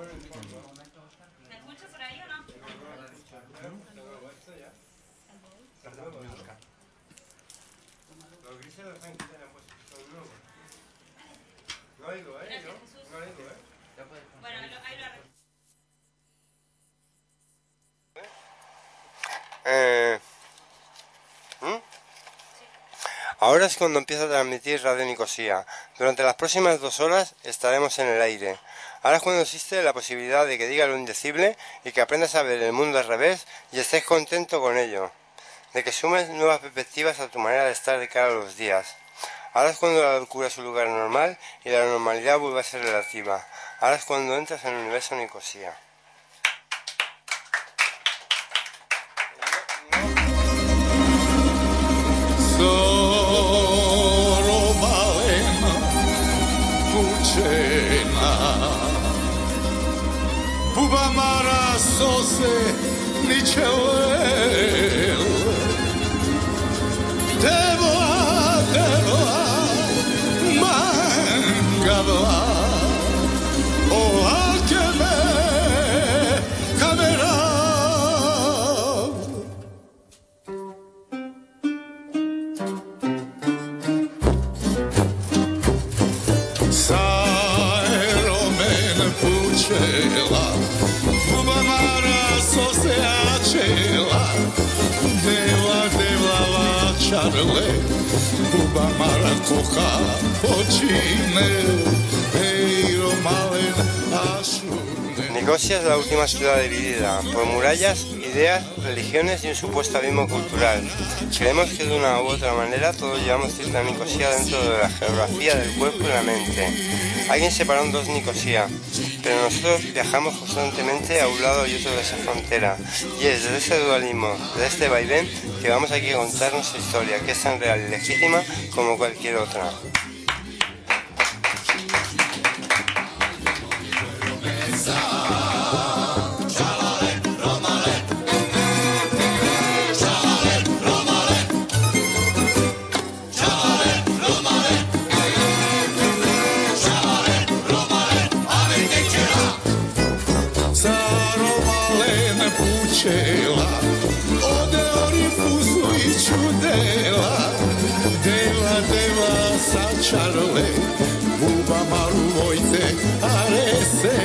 ¿Me escucho por ahí o no? Los grises los han quitado, pues son nuevos. No oigo, Gracias, ¿no? Jesús. No oigo, Bueno, ahí lo arreglo. Ahora es cuando empieza a transmitir Radio Nicosia. Durante las próximas 2 horas estaremos en el aire. Ahora es cuando existe la posibilidad de que diga lo indecible y que aprendas a ver el mundo al revés y estés contento con ello. De que sumes nuevas perspectivas a tu manera de estar de cara a los días. Ahora es cuando la locura es un lugar normal y la normalidad vuelve a ser relativa. Ahora es cuando entras en el universo Nicosia. Bubamara sose ničelel Devoa mangavla O alkeme kamera Saeromen pučela Bubamara sose açela Deva lačarle Bubamara koha počine Eiro malen ašune Nicosia es la última ciudad dividida por murallas, ideas, religiones y un supuesto abismo cultural. Creemos que de una u otra manera todos llevamos cierta Nicosia dentro de la geografía del cuerpo y la mente. Alguien separó en 2 Nicosia, pero nosotros viajamos constantemente a un lado y otro de esa frontera. Y es desde ese dualismo, desde este vaivén, que vamos aquí a contar nuestra historia, que es tan real y legítima como cualquier otra. Ode orifusu I čudela Deva sačarle Bubamaru vojte arese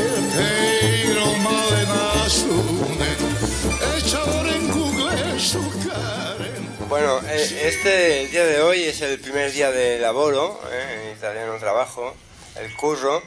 Eiro male našune Ečaloren kugle šukaren. Bueno, el día de hoy es el primer día de laboro, en italiano trabajo, el curro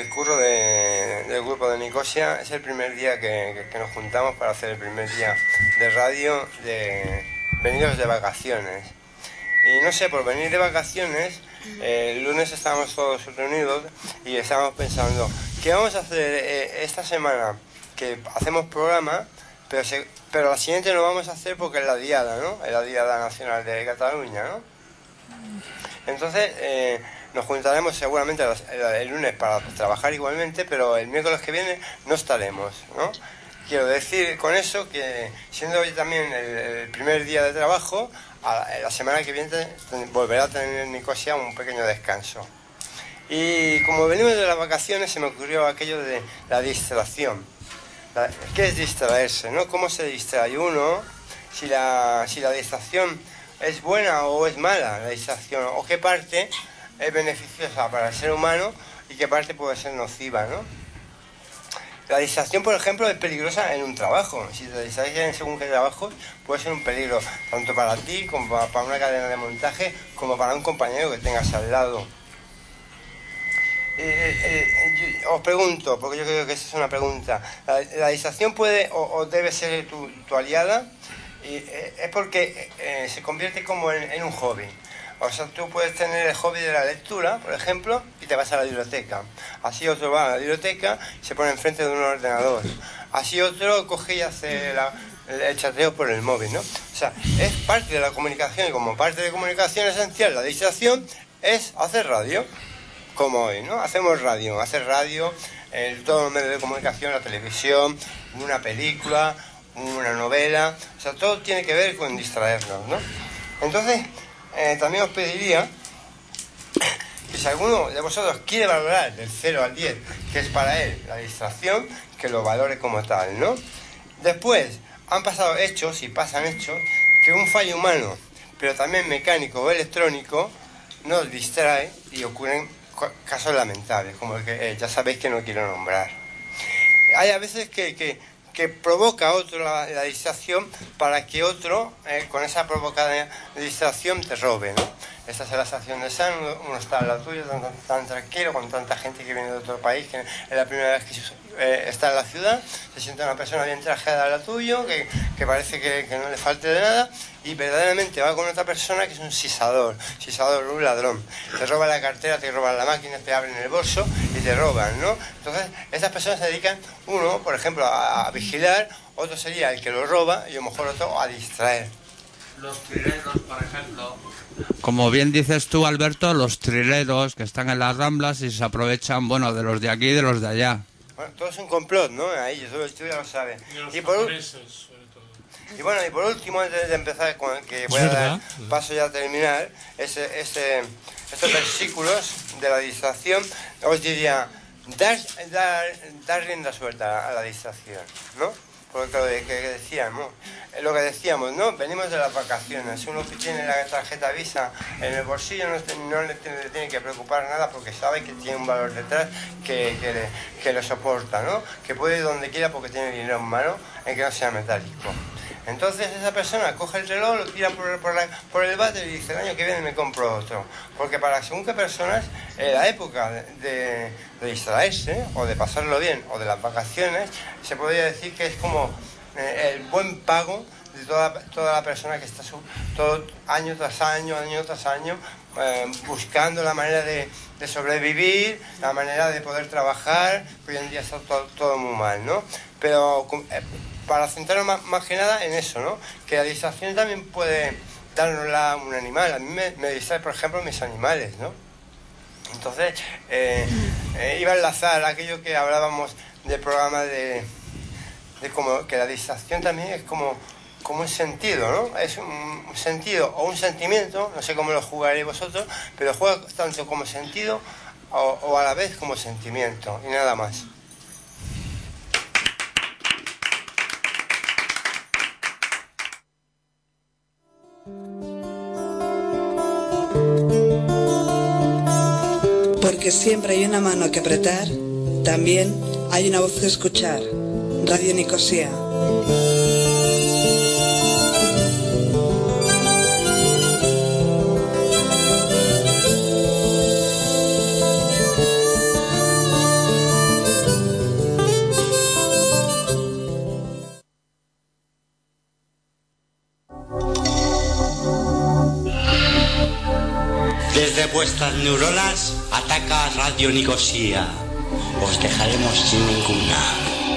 del grupo de Nicosia. Es el primer día que nos juntamos para hacer el primer día de radio venidos de vacaciones. Y no sé, por venir de vacaciones, el lunes estábamos todos reunidos y estábamos pensando, ¿qué vamos a hacer esta semana? Que hacemos programa, pero la siguiente no vamos a hacer porque es la Diada, ¿no? Es la Diada Nacional de Cataluña, ¿no? Entonces, nos juntaremos seguramente el lunes para trabajar igualmente, pero el miércoles que viene no estaremos, ¿no? Quiero decir con eso que, siendo hoy también el primer día de trabajo, la semana que viene volverá a tener Nicosia un pequeño descanso. Y como venimos de las vacaciones, se me ocurrió aquello de la distracción. ¿Qué es distraerse, no? ¿Cómo se distrae uno? Si la distracción es buena o es mala, la distracción, o qué parte es beneficiosa para el ser humano y qué parte puede ser nociva, ¿no? La distracción, por ejemplo, es peligrosa en un trabajo. Si te distraes en según qué trabajos, puede ser un peligro tanto para ti como para una cadena de montaje, como para un compañero que tengas al lado. Os pregunto, porque yo creo que esa es una pregunta, ¿la distracción puede o debe ser tu aliada? Es porque se convierte como en un hobby. O sea, tú puedes tener el hobby de la lectura, por ejemplo, y te vas a la biblioteca. Así otro va a la biblioteca y se pone enfrente de un ordenador. Así otro coge y hace el chateo por el móvil, ¿no? O sea, es parte de la comunicación, y como parte de comunicación esencial, la distracción es hacer radio, como hoy, ¿no? Hacemos radio, hacer radio, todos los medios de comunicación, la televisión, una película, una novela, o sea, todo tiene que ver con distraernos, ¿no? Entonces, también os pediría que que si alguno de vosotros quiere valorar del 0 al 10, que es para él la distracción, que lo valore como tal, ¿no? Después, han pasado hechos y pasan hechos que un fallo humano, pero también mecánico o electrónico, nos distrae y ocurren casos lamentables, como el que ya sabéis que no quiero nombrar. Hay a veces que provoca otro la distracción para que otro, con esa provocada distracción, te robe, ¿no? Esta es la sensación de San, uno está al lado tuyo, tan tranquilo, con tanta gente que viene de otro país, que es la primera vez que está en la ciudad, se siente una persona bien trajeada al lado tuyo, que parece que no le falte de nada, y verdaderamente va con otra persona que es un sisador, un ladrón. Te roban la cartera, te roban la máquina, te abren el bolso y te roban, ¿no? Entonces, estas personas se dedican, uno, por ejemplo, a vigilar, otro sería el que lo roba y a lo mejor otro a distraer. Los trileros, por ejemplo. Como bien dices tú, Alberto, los trileros que están en las Ramblas y se aprovechan, bueno, de los de aquí y de los de allá. Bueno, todo es un complot, ¿no? Ahí, tú ya lo sabes. Y los japoneses, sobre todo. Y bueno, y por último, antes de empezar, que voy a dar paso ya a terminar, estos versículos de la distracción, os diría, dar rienda suelta a la distracción, ¿no? Porque lo que decíamos, ¿no? Venimos de las vacaciones. Uno que tiene la tarjeta Visa en el bolsillo no le tiene que preocupar nada porque sabe que tiene un valor detrás que lo soporta, ¿no? Que puede ir donde quiera porque tiene dinero en mano, en que no sea metálico. Entonces esa persona coge el reloj, lo tira por el váter y dice, el año que viene me compro otro. Porque para según qué personas, la época de distraerse, o de pasarlo bien, o de las vacaciones, se podría decir que es como el buen pago de toda la persona que está todo año tras año, buscando la manera de sobrevivir, la manera de poder trabajar, que hoy en día está todo muy mal, ¿no? Pero para centrarnos más que nada en eso, ¿no? Que la distracción también puede darnosla un animal. A mí me distrae, por ejemplo, mis animales, ¿no? Entonces, iba a enlazar aquello que hablábamos del programa de como que la distracción también es como un sentido, ¿no? Es un sentido o un sentimiento, no sé cómo lo jugaréis vosotros, pero juega tanto como sentido o a la vez como sentimiento, y nada más. Porque siempre hay una mano que apretar, también hay una voz que escuchar. Radio Nicosia. Desde vuestras neuronas ataca Radio Nicosia. Os dejaremos sin ninguna.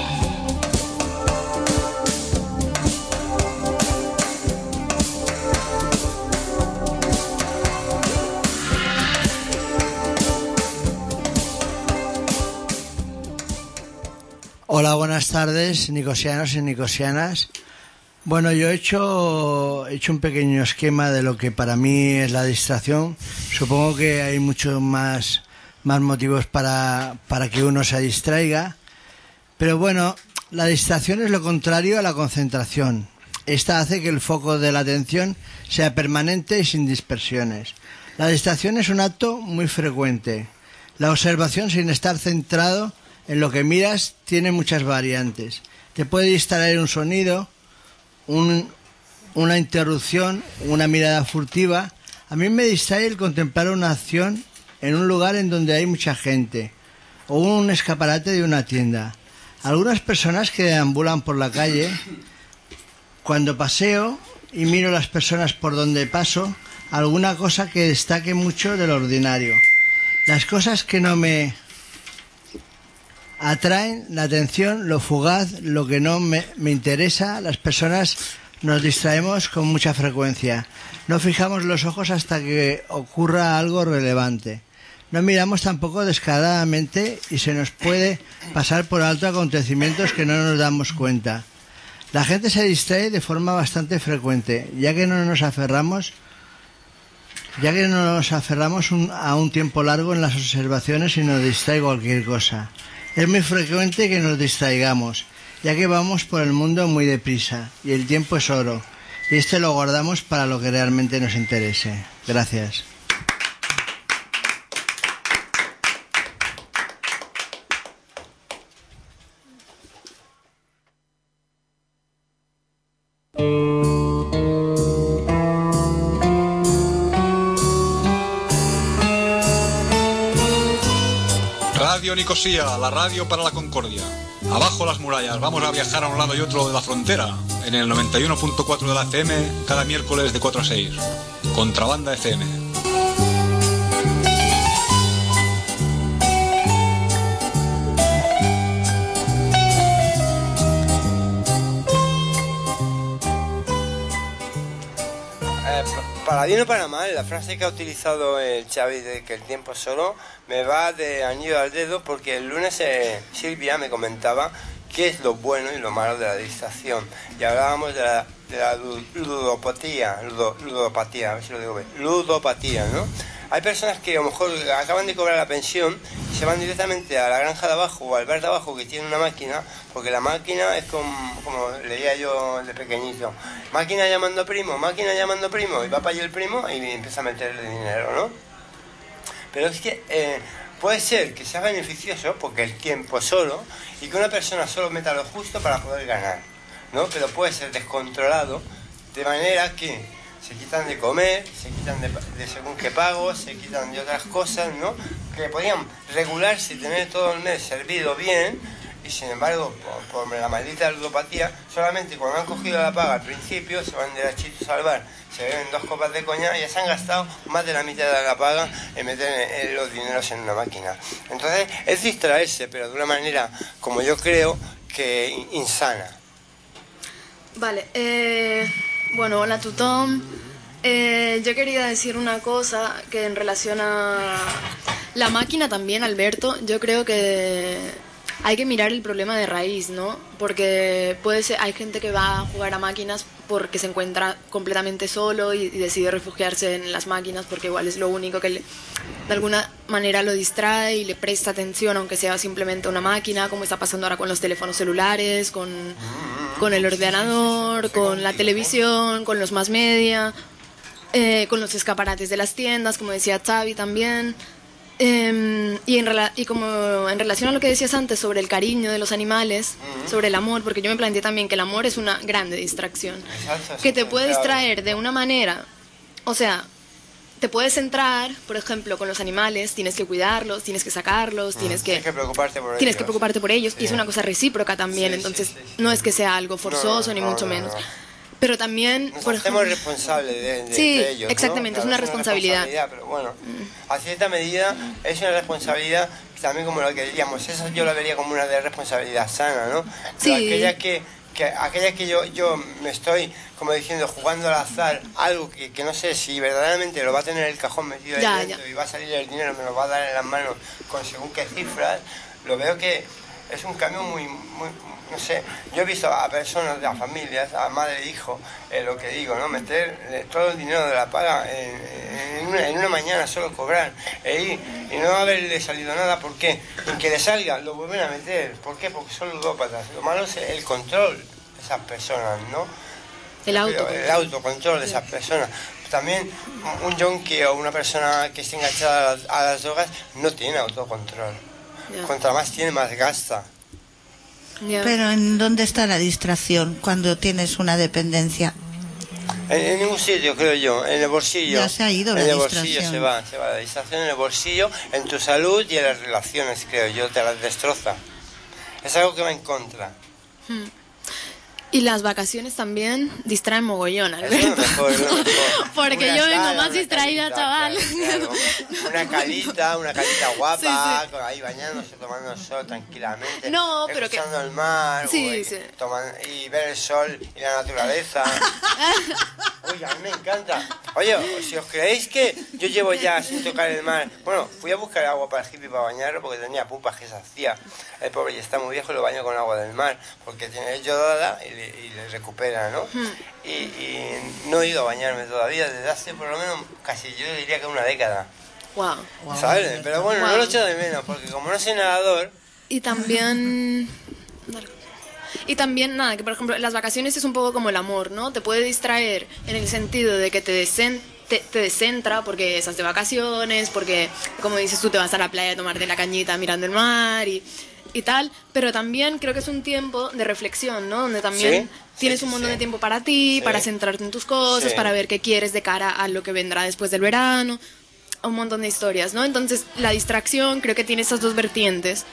Hola, buenas tardes, nicosianos y nicosianas. Bueno, yo he hecho un pequeño esquema de lo que para mí es la distracción. Supongo que hay muchos más motivos para que uno se distraiga. Pero bueno, la distracción es lo contrario a la concentración. Esta hace que el foco de la atención sea permanente y sin dispersiones. La distracción es un acto muy frecuente. La observación sin estar centrado en lo que miras tiene muchas variantes. Te puede distraer un sonido, una interrupción, una mirada furtiva. A mí me distrae el contemplar una acción en un lugar en donde hay mucha gente o un escaparate de una tienda. Algunas personas que deambulan por la calle, cuando paseo y miro las personas por donde paso, alguna cosa que destaque mucho del ordinario. Las cosas que no me atraen la atención, lo fugaz, lo que no me interesa. Las personas nos distraemos con mucha frecuencia. No fijamos los ojos hasta que ocurra algo relevante. No miramos tampoco descaradamente y se nos puede pasar por alto acontecimientos que no nos damos cuenta. La gente se distrae de forma bastante frecuente, ya que no nos aferramos ya que nos aferramos a un tiempo largo en las observaciones y nos distrae cualquier cosa. Es muy frecuente que nos distraigamos, ya que vamos por el mundo muy deprisa y el tiempo es oro, y este lo guardamos para lo que realmente nos interese. Gracias. Radio Nicosía, la radio para la concordia. Abajo las murallas, vamos a viajar a un lado y otro de la frontera. En el 91.4 de la FM, cada miércoles de 4 a 6. Contrabanda FM. Para bien o para mal, la frase que ha utilizado el Xavi de que el tiempo es solo me va de anillo al dedo, porque el lunes Silvia me comentaba qué es lo bueno y lo malo de la distracción, y hablábamos de la ludopatía, a ver si lo digo bien, ludopatía, ¿no? Hay personas que a lo mejor acaban de cobrar la pensión y se van directamente a la granja de abajo o al bar de abajo que tiene una máquina, porque la máquina es como leía yo de pequeñito, máquina llamando primo, y va para allí el primo y empieza a meterle dinero, ¿no? Pero es que puede ser que sea beneficioso porque el tiempo es solo y que una persona solo meta lo justo para poder ganar, ¿no? Pero puede ser descontrolado de manera que se quitan de comer, se quitan de según qué pagos, se quitan de otras cosas, ¿no? Que podían regularse y tener todo el mes servido bien, y sin embargo, por la maldita ludopatía, solamente cuando han cogido la paga al principio, se van derechitos al bar, se beben 2 copas de coñac y ya se han gastado más de la mitad de la paga en meter los dineros en una máquina. Entonces, es distraerse, pero de una manera, como yo creo, que insana. Vale, bueno, hola Tutón. Yo quería decir una cosa que en relación a la máquina también, Alberto. Yo creo que hay que mirar el problema de raíz, ¿no? Porque puede ser, hay gente que va a jugar a máquinas porque se encuentra completamente solo y decide refugiarse en las máquinas porque igual es lo único que de alguna manera lo distrae y le presta atención, aunque sea simplemente una máquina, como está pasando ahora con los teléfonos celulares, con el ordenador, con la televisión, con los más media, con los escaparates de las tiendas, como decía Xavi también. Y como en relación a lo que decías antes sobre el cariño de los animales, sobre el amor, porque yo me planteé también que el amor es una grande distracción, que te puede distraer de una manera, o sea, te puedes centrar, por ejemplo, con los animales, tienes que cuidarlos, tienes que sacarlos, tienes que preocuparte por ellos, sí. Y es una cosa recíproca también, entonces no es que sea algo forzoso ni mucho menos. Pero también nos hacemos responsables de ellos, exactamente, ¿no? Es una responsabilidad. Pero bueno, a cierta medida es una responsabilidad también, como lo que diríamos, eso yo lo vería como una responsabilidad sana, ¿no? Pero sí. aquella que yo me estoy, como diciendo, jugando al azar, algo que no sé si verdaderamente lo va a tener el cajón metido ahí dentro y va a salir el dinero, me lo va a dar en las manos con según qué cifras, lo veo que es un cambio muy no sé, yo he visto a personas, a familias, a madre e hijo, lo que digo, ¿no? Meter todo el dinero de la paga en una mañana, solo cobrar, y no haberle salido nada. ¿Por qué? En que le salga, lo vuelven a meter. ¿Por qué? Porque son ludópatas. Lo malo es el control de esas personas, ¿no? El autocontrol de esas personas. También un yonki o una persona que esté enganchada a las drogas no tiene autocontrol. Contra más tiene, más gasta. Pero ¿en dónde está la distracción cuando tienes una dependencia? En ningún sitio, creo yo. En el bolsillo. Ya se ha ido la distracción. En el bolsillo se va la distracción en el bolsillo, en tu salud y en las relaciones, creo yo, te las destroza. Es algo que va en contra. Y las vacaciones también distraen mogollón, Alberto. Es lo mejor. Porque yo vengo más distraída, chaval. Claro. Una calita guapa, sí. Ahí bañándose, tomando el sol tranquilamente. No, pero escuchando el mar, y ver el sol y la naturaleza. Uy, a mí me encanta. Oye, si os creéis que yo llevo ya sin tocar el mar... Bueno, fui a buscar agua para el hippie para bañarlo porque tenía pupas que se hacía. El pobre ya está muy viejo y lo baño con agua del mar porque tiene yodada y le recupera, ¿no? Y no he ido a bañarme todavía desde hace por lo menos casi yo diría que una década. Wow. ¿Sabes? Pero bueno, no lo echo de menos porque como no soy nadador... Y también... nada, que por ejemplo, las vacaciones es un poco como el amor, ¿no? Te puede distraer en el sentido de que te descentra porque estás de vacaciones, porque, como dices tú, te vas a la playa a tomarte la cañita mirando el mar y tal, pero también creo que es un tiempo de reflexión, ¿no? Donde también tienes un montón de tiempo para ti, para centrarte en tus cosas, para ver qué quieres de cara a lo que vendrá después del verano, un montón de historias, ¿no? Entonces, la distracción creo que tiene esas dos vertientes.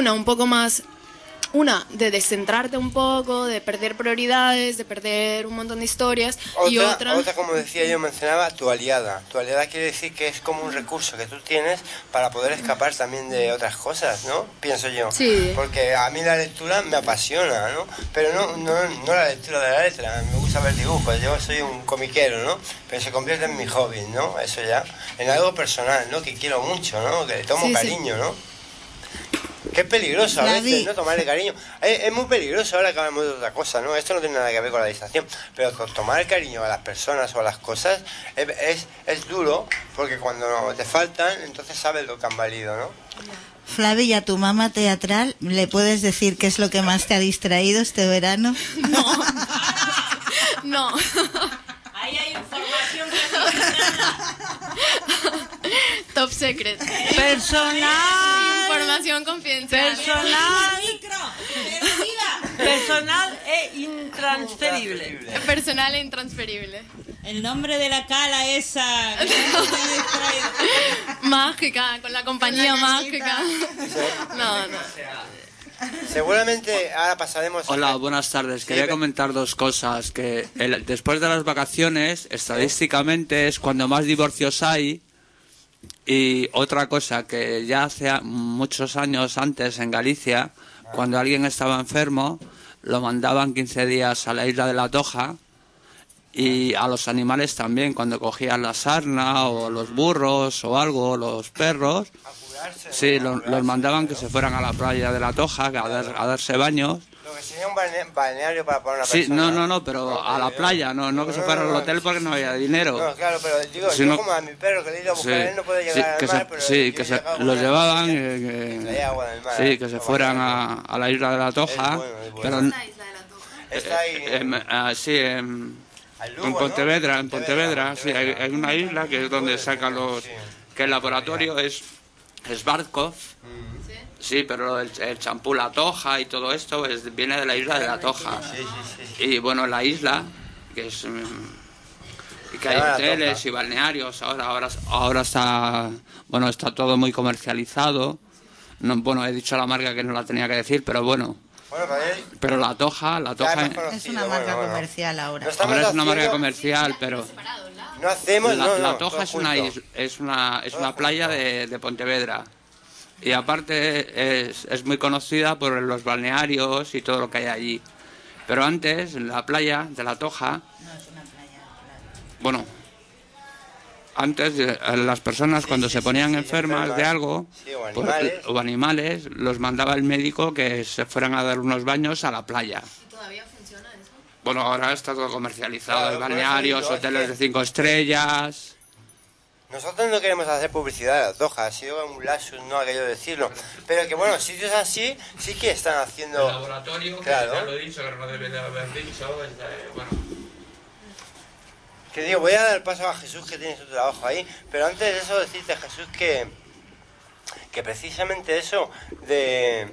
Una, de descentrarte un poco, de perder prioridades, de perder un montón de historias. Y otra, como decía yo, mencionaba tu aliada. Tu aliada quiere decir que es como un recurso que tú tienes para poder escapar también de otras cosas, ¿no? Pienso yo. Sí. Porque a mí la lectura me apasiona, ¿no? Pero no la lectura de la letra. Me gusta ver dibujos. Yo soy un comiquero, ¿no? Pero se convierte en mi hobby, ¿no? Eso ya. En algo personal, ¿no? Que quiero mucho, ¿no? Que le tomo cariño, ¿no? Que es peligroso a veces, ¿no? Tomarle cariño. Es muy peligroso ahora que hablamos de otra cosa, ¿no? Esto no tiene nada que ver con la distracción. Pero tomar el cariño a las personas o a las cosas es duro porque cuando te faltan, entonces sabes lo que han valido, ¿no? Flavi, ¿y a tu mamá teatral le puedes decir qué es lo que más te ha distraído este verano? No. Ahí hay información Top secret. Personal. Información confidencial. Personal e intransferible. Personal e intransferible. El nombre de la cala esa. Mágica, con la compañía mágica. No. Seguramente ahora pasaremos... Hola, buenas tardes. Quería comentar dos cosas. Que después de las vacaciones, estadísticamente es cuando más divorcios hay. Y otra cosa, que ya hace muchos años antes en Galicia, cuando alguien estaba enfermo, lo mandaban 15 días a la isla de la Toja. Y a los animales también, cuando cogían la sarna o los burros o algo, los perros, sí, los mandaban que se fueran a la playa de la Toja a darse baños. Lo que sería un balneario para una persona. Sí, no, pero a la playa, no que se fuera al hotel porque no había dinero. No, claro, pero digo, yo como a mi perro que le he ido a buscar, él no puede llegar al mar, pero... Sí, que los llevaban, que se fueran a la isla de la Toja. Pero Está ahí... En Pontevedra, sí, hay una isla que es donde sacan que el laboratorio es Barkov, sí, pero el champú La Toja y todo esto viene de la isla de La Toja. Y bueno, la isla, que es... Y que hay hoteles y balnearios, ahora está todo muy comercializado. No, he dicho la marca que no la tenía que decir, pero bueno... Pero La Toja es una marca comercial ahora. Ahora es una marca comercial, pero no hacemos La Toja es una playa de Pontevedra y aparte es muy conocida por los balnearios y todo lo que hay allí. Pero antes la playa de La Toja, antes las personas cuando se ponían enfermas de algo o animales, los mandaba el médico que se fueran a dar unos baños a la playa. ¿Y todavía funciona eso? Bueno, ahora está todo comercializado, hay balnearios, hoteles de 5 estrellas. Nosotros no queremos hacer publicidad de La Toja, ha sido un lapsus, no aquello de decirlo. Pero que bueno, sitios así sí que están haciendo... El laboratorio, claro. Que ya lo he dicho, que no debe de haber dicho, Que digo, voy a dar paso a Jesús que tiene su trabajo ahí, pero antes de eso decirte, Jesús, que precisamente eso de...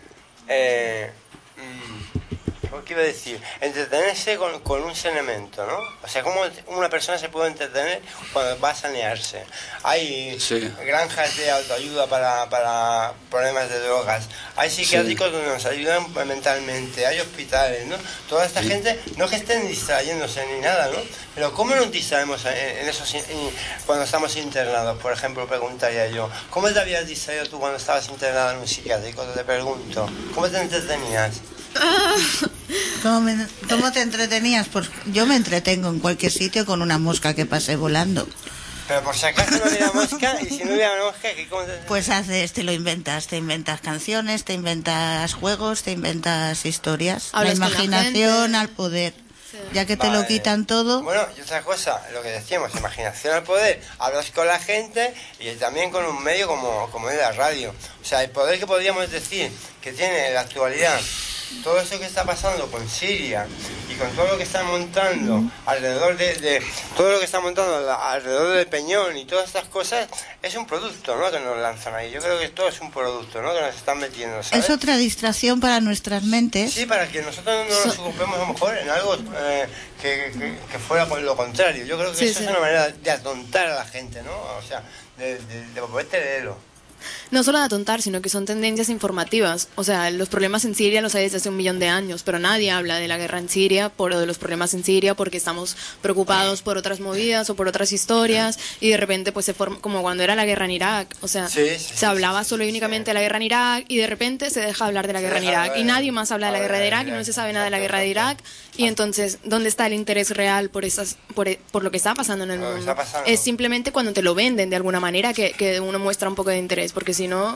¿qué iba a decir? Entretenerse con un saneamiento, ¿no? O sea, cómo una persona se puede entretener cuando va a sanearse. Hay granjas de autoayuda para problemas de drogas. Hay psiquiátricos donde nos ayudan mentalmente. Hay hospitales, ¿no? Toda esta gente, no que estén distrayéndose ni nada, ¿no? Pero ¿cómo nos distraemos en esos cuando estamos internados? Por ejemplo, preguntaría yo. ¿Cómo te habías distraído tú cuando estabas internado en un psiquiátrico? Te pregunto. ¿Cómo te entretenías? ¿Cómo te entretenías? Pues yo me entretengo en cualquier sitio con una mosca que pase volando. Pero por si acaso no hubiera mosca, y si no hubiera mosca, ¿cómo te... Pues te inventas canciones, te inventas juegos, te inventas historias. La imaginación al poder. Sí. Ya que te lo quitan todo. Bueno, y otra cosa, lo que decíamos, imaginación al poder, hablas con la gente y también con un medio como es la radio. O sea, el poder que podríamos decir que tiene en la actualidad todo eso que está pasando con Siria y con todo lo que están montando alrededor de todo lo que están montando alrededor del Peñón y todas estas cosas, es un producto, ¿no?, que nos lanzan ahí. Yo creo que todo es un producto, ¿no?, que nos están metiendo, ¿sabes? Es otra distracción para nuestras mentes. Sí, para que nosotros no nos ocupemos a lo mejor en algo que fuera lo contrario. Yo creo que eso es una manera de atontar a la gente, ¿no? O sea, de volverte léelo. No solo de atontar, sino que son tendencias informativas. O sea, los problemas en Siria los hay desde hace 1 millón de años, pero nadie habla de la guerra en Siria, de los problemas en Siria, porque estamos preocupados por otras movidas o por otras historias, y de repente pues se forma, como cuando era la guerra en Irak. O sea, se hablaba solo y únicamente de la guerra en Irak, y de repente se deja hablar de la guerra en Irak, y nadie más habla de la guerra de Irak, y no se sabe nada de la guerra de Irak, y entonces, ¿dónde está el interés real por lo que está pasando en el mundo? Es simplemente cuando te lo venden de alguna manera que uno muestra un poco de interés, porque si no...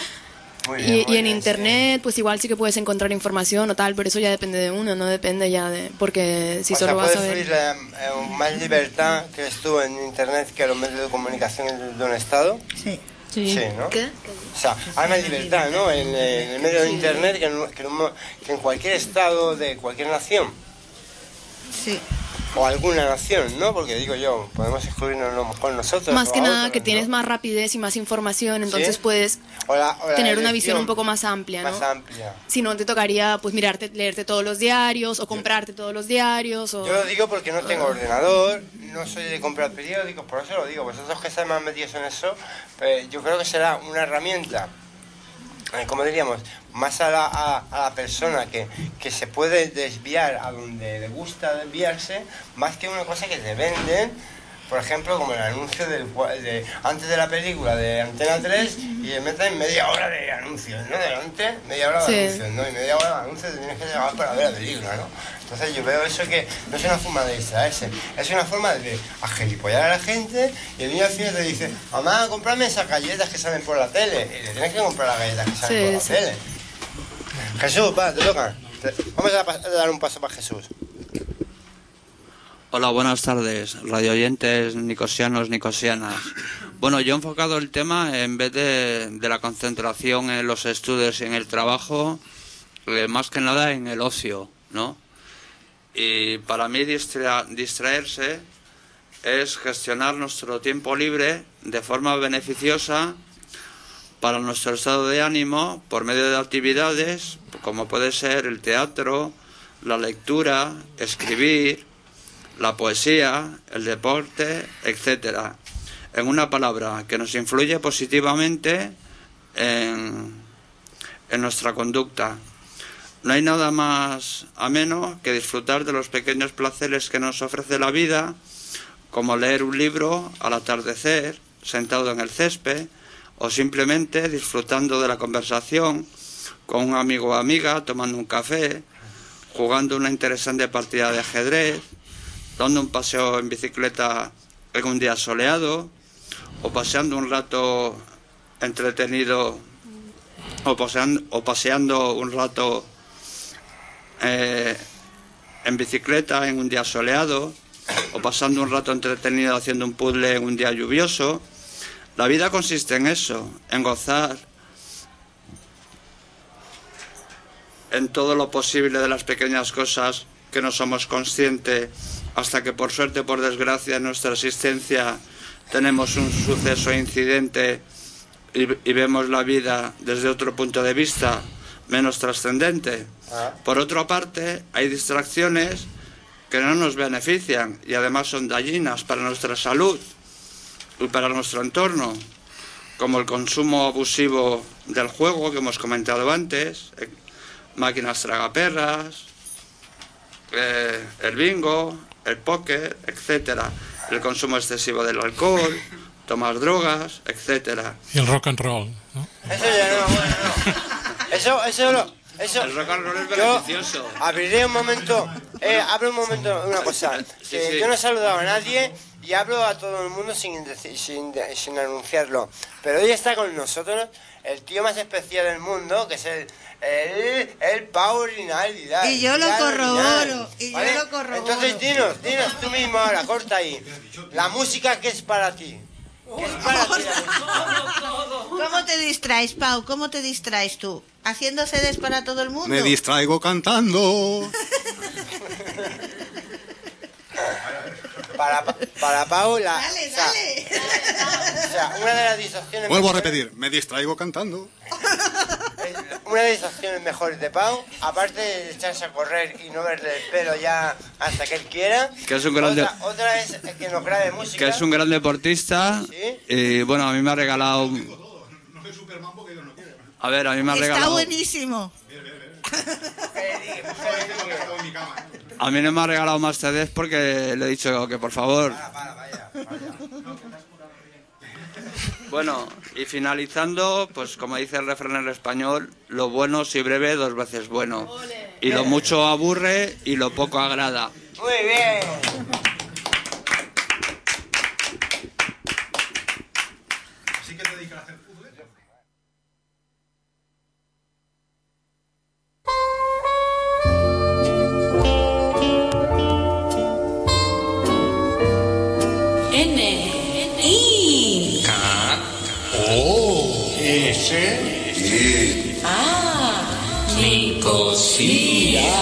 y en internet pues igual sí que puedes encontrar información o tal, pero eso ya depende de uno, no depende ya de... porque si solo vas a ver... más libertad que estuvo en internet que los medios de comunicación de un estado. Sí. Sí, ¿no? ¿Qué? O sea, hay más libertad, ¿no?, en el medio de internet que en cualquier estado de cualquier nación. Sí. O alguna nación, ¿no? Porque digo yo, podemos excluirnos a lo mejor nosotros. Más que nada que tienes más rapidez y más información, entonces puedes tener una visión un poco más amplia, ¿no? Más amplia. Si no, te tocaría pues leerte todos los diarios o comprarte todos los diarios. O... Yo lo digo porque no tengo ordenador, no soy de comprar periódicos, por eso lo digo. Vosotros que estáis más metidos en eso, pues yo creo que será una herramienta, como diríamos, más a la persona que se puede desviar a donde le gusta desviarse, más que una cosa que te venden, por ejemplo, como el anuncio antes de la película de Antena 3, y le meten media hora de anuncios, ¿no? Delante, media hora de anuncios, ¿no? Y media hora de anuncios te tienes que llevar para ver la película, ¿no? Entonces yo veo eso que no es una forma de distraerse, es una forma de agilipollar a la gente, y el niño al final te dice, mamá, cómprame esas galletas que salen por la tele, y le tienes que comprar las galletas que salen por la tele. Jesús, va, te toca. Vamos a dar un paso para Jesús. Hola, buenas tardes, radioyentes nicosianos, nicosianas. Bueno, yo he enfocado el tema en vez de la concentración en los estudios y en el trabajo, más que nada en el ocio, ¿no? Y para mí distraerse es gestionar nuestro tiempo libre de forma beneficiosa para nuestro estado de ánimo por medio de actividades como puede ser el teatro, la lectura, escribir, la poesía, el deporte, etcétera. En una palabra, que nos influye positivamente en nuestra conducta. No hay nada más ameno que disfrutar de los pequeños placeres que nos ofrece la vida, como leer un libro al atardecer, sentado en el césped, o simplemente disfrutando de la conversación con un amigo o amiga, tomando un café, jugando una interesante partida de ajedrez, dando un paseo en bicicleta en un día soleado, o paseando un rato entretenido, o paseando un rato en bicicleta en un día soleado, o pasando un rato entretenido haciendo un puzzle en un día lluvioso. La vida consiste en eso, en gozar en todo lo posible de las pequeñas cosas que no somos conscientes, hasta que por suerte o por desgracia en nuestra existencia tenemos un suceso o incidente y vemos la vida desde otro punto de vista menos trascendente. Por otra parte, hay distracciones que no nos benefician y además son dañinas para nuestra salud y para nuestro entorno, como el consumo abusivo del juego que hemos comentado antes, máquinas tragaperras, el bingo, el póker, etcétera, el consumo excesivo del alcohol, tomar drogas, etcétera. Y el rock and roll, ¿no? Eso ya no, bueno, no. Eso, el rock and roll es yo beneficioso. abriré un momento, abro un momento una cosa. Que yo no he saludado a nadie y hablo a todo el mundo sin anunciarlo. Pero hoy está con nosotros el tío más especial del mundo, que es el Pau Rinaldi. Y yo lo corroboro, ¿vale? Entonces dinos tú mismo ahora, corta ahí. La música que es para ti. ¿Qué es para ti la música? ¿Cómo te distraes, Pau? ¿Cómo te distraes tú? ¿Haciendo CDs para todo el mundo? Me distraigo cantando. Para Pau, Dale, dale. O sea, una de las distracciones... Vuelvo a repetir, me distraigo cantando. Una de las distracciones mejores de Pau, aparte de echarse a correr y no verle el pelo ya hasta que él quiera, que es un gran otra es que nos grabe música. Que es un gran deportista. ¿Sí? Y bueno, a mí me ha regalado... No soy Superman porque yo no quiero. A ver, a mí me ha regalado... Está buenísimo. A mí no me ha regalado más CDs porque le he dicho que por favor... Vaya. Bueno, y finalizando, pues como dice el refrán en español, lo bueno si breve 2 veces bueno. Y lo mucho aburre y lo poco agrada. Muy bien. ¿Así que te dedicas a hacer puzzles? Nicosia.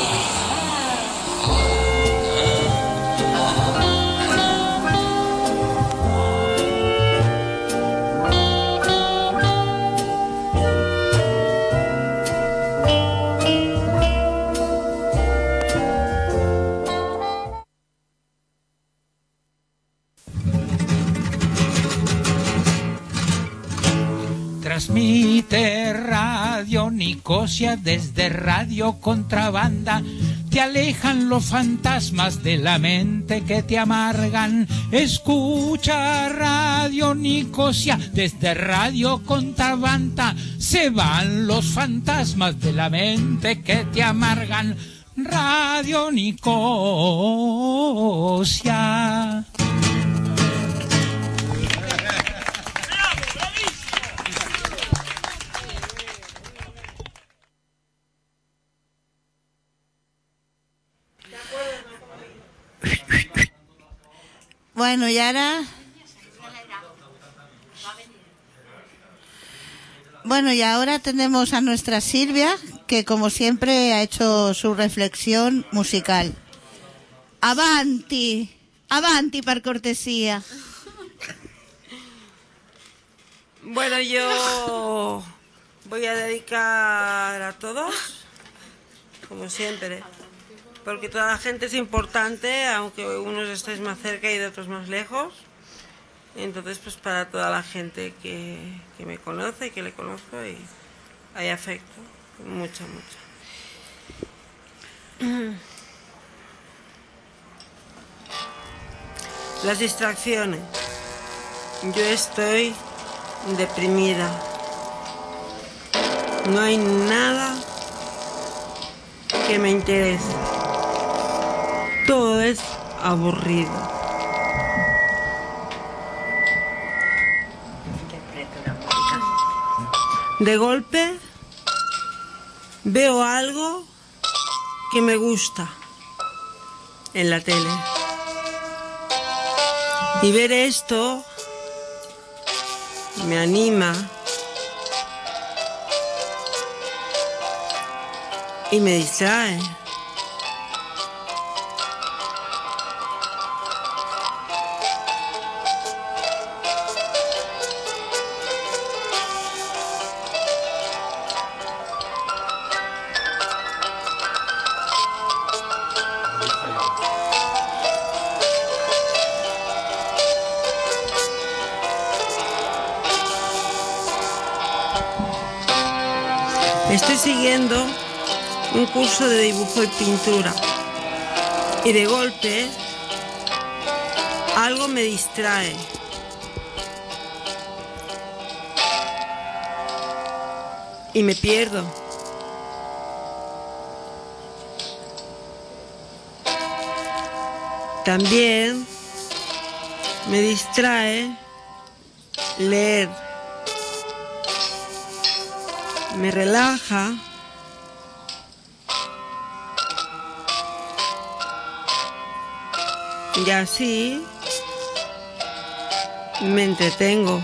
Transmite Radio Nicosia desde Radio Contrabanda. Te alejan los fantasmas de la mente que te amargan. Escucha Radio Nicosia desde Radio Contrabanda. Se van los fantasmas de la mente que te amargan. Radio Nicosia. Bueno, y ahora... Bueno, y ahora tenemos a nuestra Silvia, que como siempre ha hecho su reflexión musical. Avanti, avanti per cortesía. Bueno, yo voy a dedicar a todos, como siempre, porque toda la gente es importante, aunque unos estéis más cerca y de otros más lejos. Entonces, pues para toda la gente que me conoce y que le conozco, y hay afecto, mucho. Las distracciones. Yo estoy deprimida. No hay nada que me interese. Todo es aburrido. De golpe veo algo que me gusta en la tele. Y ver esto me anima y me distrae. Estoy siguiendo un curso de dibujo y pintura y de golpe algo me distrae. Y me pierdo. También me distrae leer. Me relaja. Y así me entretengo.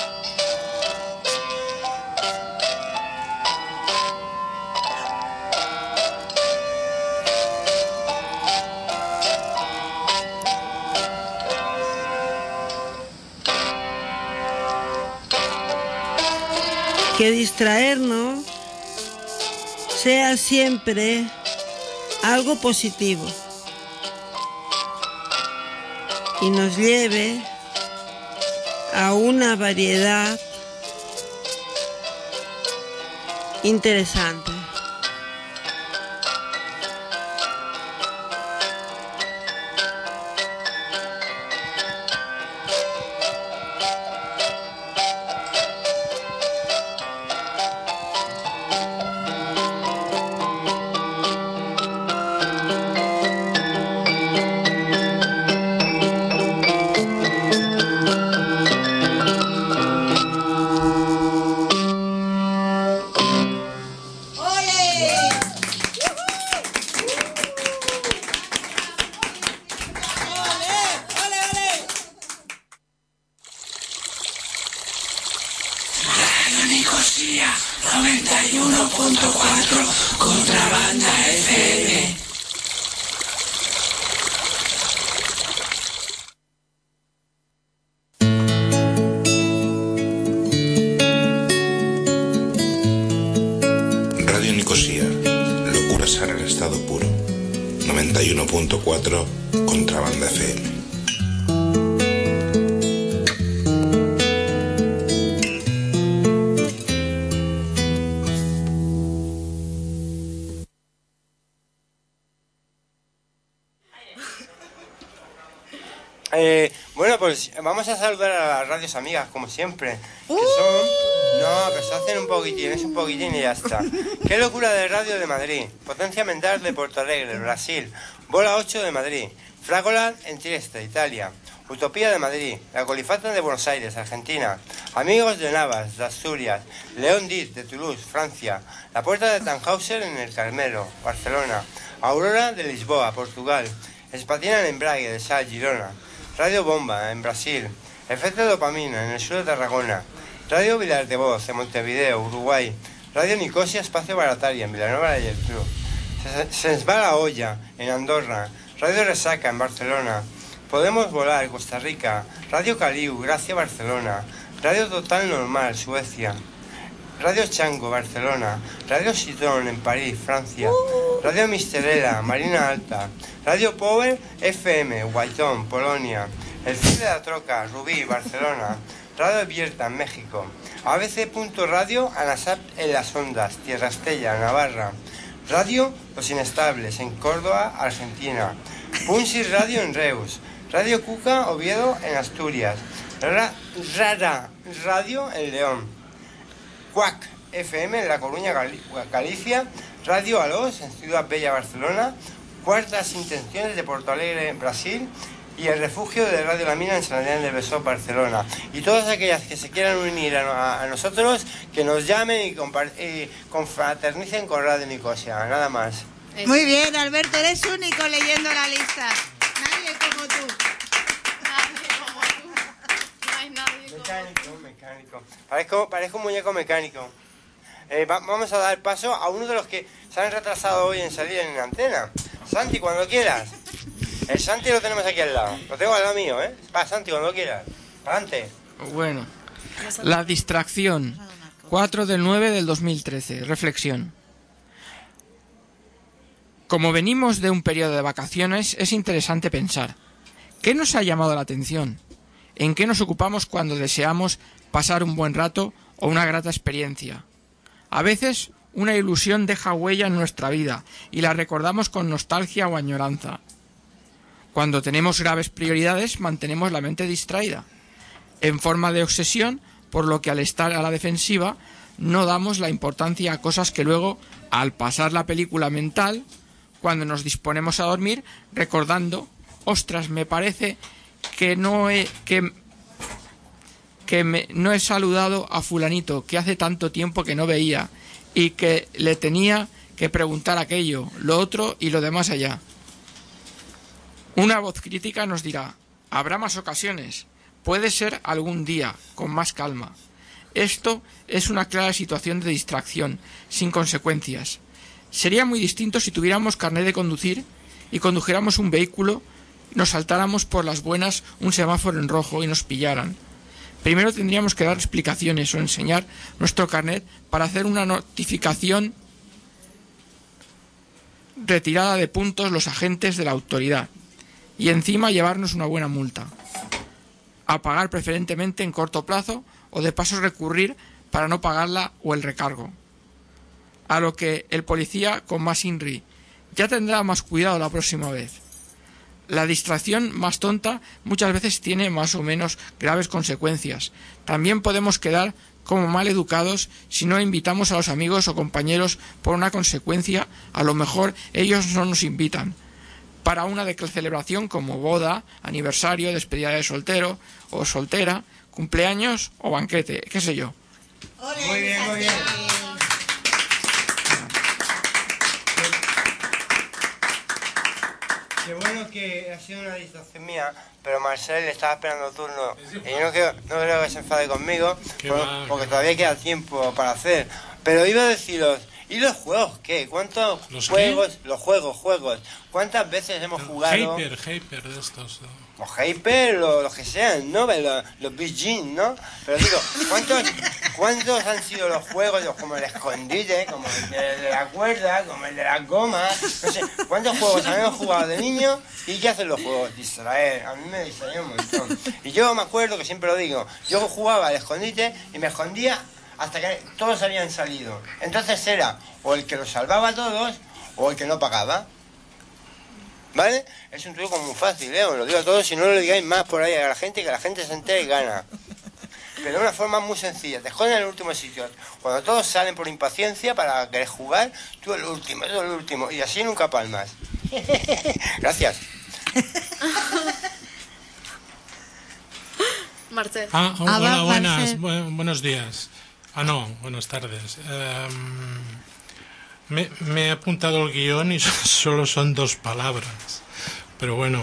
Que distraernos sea siempre algo positivo y nos lleve a una variedad interesante. Nicosia 91.4 Contrabanda FM. Radio Nicosia, locura sana en estado puro. 91.4 Contrabanda FM. Bueno, pues vamos a saludar a las radios amigas, como siempre. Que son... No, que se hacen un poquitín, es un poquitín y ya está. Qué locura de radio de Madrid. Potencia Mental de Porto Alegre, Brasil. Bola 8 de Madrid. Fragoland en Trieste, Italia. Utopía de Madrid. La Colifata de Buenos Aires, Argentina. Amigos de Navas, de Asturias. León Diz de Toulouse, Francia. La Puerta de Tannhauser en el Carmelo, Barcelona. Aurora de Lisboa, Portugal. Espatina en Embrague, de Sal, Girona. Radio Bomba, en Brasil. Efecto Dopamina, en el sur de Tarragona. Radio Vilar de Voz, en Montevideo, Uruguay. Radio Nicosia, Espacio Barataria, en Vilanova de Geltrú. Sensba la Olla, en Andorra. Radio Resaca, en Barcelona. Podemos Volar, Costa Rica. Radio Caliu, Gracia, Barcelona. Radio Total Normal, Suecia. Radio Chango, Barcelona. Radio Citron, en París, Francia. Radio Misterela, Marina Alta. Radio Power FM, Guaytón, Polonia. El Cid de la Troca, Rubí, Barcelona. Radio Abierta, en México. ABC.radio, Anasap en las Ondas, Tierra Estella, Navarra. Radio Los Inestables, en Córdoba, Argentina. Punsi Radio en Reus. Radio Cuca, Oviedo, en Asturias. Rara Radio en León. Cuac FM en La Coruña, Galicia. Radio Alos en Ciudad Bella, Barcelona. Cuartas Intenciones de Porto Alegre, Brasil. Y el refugio de Radio La Mina en San Adrián de Besós, Barcelona. Y todas aquellas que se quieran unir a nosotros, que nos llamen y confraternicen con Radio Nicosia. Nada más. Muy bien, Alberto, eres único leyendo la lista. Nadie como tú. Nadie como tú. No hay nadie como Mecánico. Parezco un muñeco mecánico. Vamos a dar paso a uno de los que se han retrasado hoy en salir en antena. Santi, cuando quieras. El Santi lo tenemos aquí al lado. Lo tengo al lado mío, ¿eh? Va, Santi, cuando quieras. Adelante. Bueno. La distracción. 4/9/2013. Reflexión. Como venimos de un periodo de vacaciones, es interesante pensar. ¿Qué nos ha llamado la atención? ¿En qué nos ocupamos cuando deseamos pasar un buen rato o una grata experiencia? A veces, una ilusión deja huella en nuestra vida y la recordamos con nostalgia o añoranza. Cuando tenemos graves prioridades, mantenemos la mente distraída, en forma de obsesión, por lo que al estar a la defensiva, no damos la importancia a cosas que luego, al pasar la película mental, cuando nos disponemos a dormir, recordando ostras, me parece que no he saludado a fulanito, que hace tanto tiempo que no veía, y que le tenía que preguntar aquello, lo otro y lo demás allá. Una voz crítica nos dirá, habrá más ocasiones, puede ser algún día, con más calma. Esto es una clara situación de distracción, sin consecuencias. Sería muy distinto si tuviéramos carnet de conducir y condujéramos un vehículo, nos saltáramos por las buenas un semáforo en rojo y nos pillaran. Primero tendríamos que dar explicaciones o enseñar nuestro carnet para hacer una notificación retirada de puntos los agentes de la autoridad y encima llevarnos una buena multa. A pagar preferentemente en corto plazo o de paso recurrir para no pagarla o el recargo. A lo que el policía con más INRI ya tendrá más cuidado la próxima vez. La distracción más tonta muchas veces tiene más o menos graves consecuencias. También podemos quedar como mal educados si no invitamos a los amigos o compañeros por una consecuencia, a lo mejor ellos no nos invitan. Para una celebración como boda, aniversario, despedida de soltero o soltera, cumpleaños o banquete, qué sé yo. Muy bien, muy bien. Qué bueno que ha sido una distracción mía, pero Marcel estaba esperando turno y yo no creo que se enfade conmigo porque todavía queda tiempo para hacer. Pero iba a deciros, ¿y los juegos qué? ¿Cuántos juegos? ¿Qué? Los juegos. ¿Cuántas veces hemos jugado? Hyper de estos, ¿no? Los Hyper, los que sean, ¿no? Los Big Jeans, ¿no? Pero digo, ¿cuántos han sido los juegos, como el escondite, como el de la cuerda, como el de las gomas? No sé, ¿cuántos juegos habíamos jugado de niños? ¿Y qué hacen los juegos? Distraer. A mí me distraía un montón. Y yo me acuerdo que siempre lo digo, yo jugaba al escondite y me escondía hasta que todos habían salido. Entonces era o el que los salvaba a todos o el que no pagaba. ¿Vale? Es un truco muy fácil, os lo digo a todos, si no lo digáis más por ahí a la gente, que la gente se entere y gana. Pero de una forma muy sencilla, te esconden en el último sitio. Cuando todos salen por impaciencia para querer jugar, tú el último, y así nunca palmas. Gracias. Marcel. Hola, buenos días. Buenas tardes. Me he apuntado el guión y solo son 2 palabras. Pero bueno,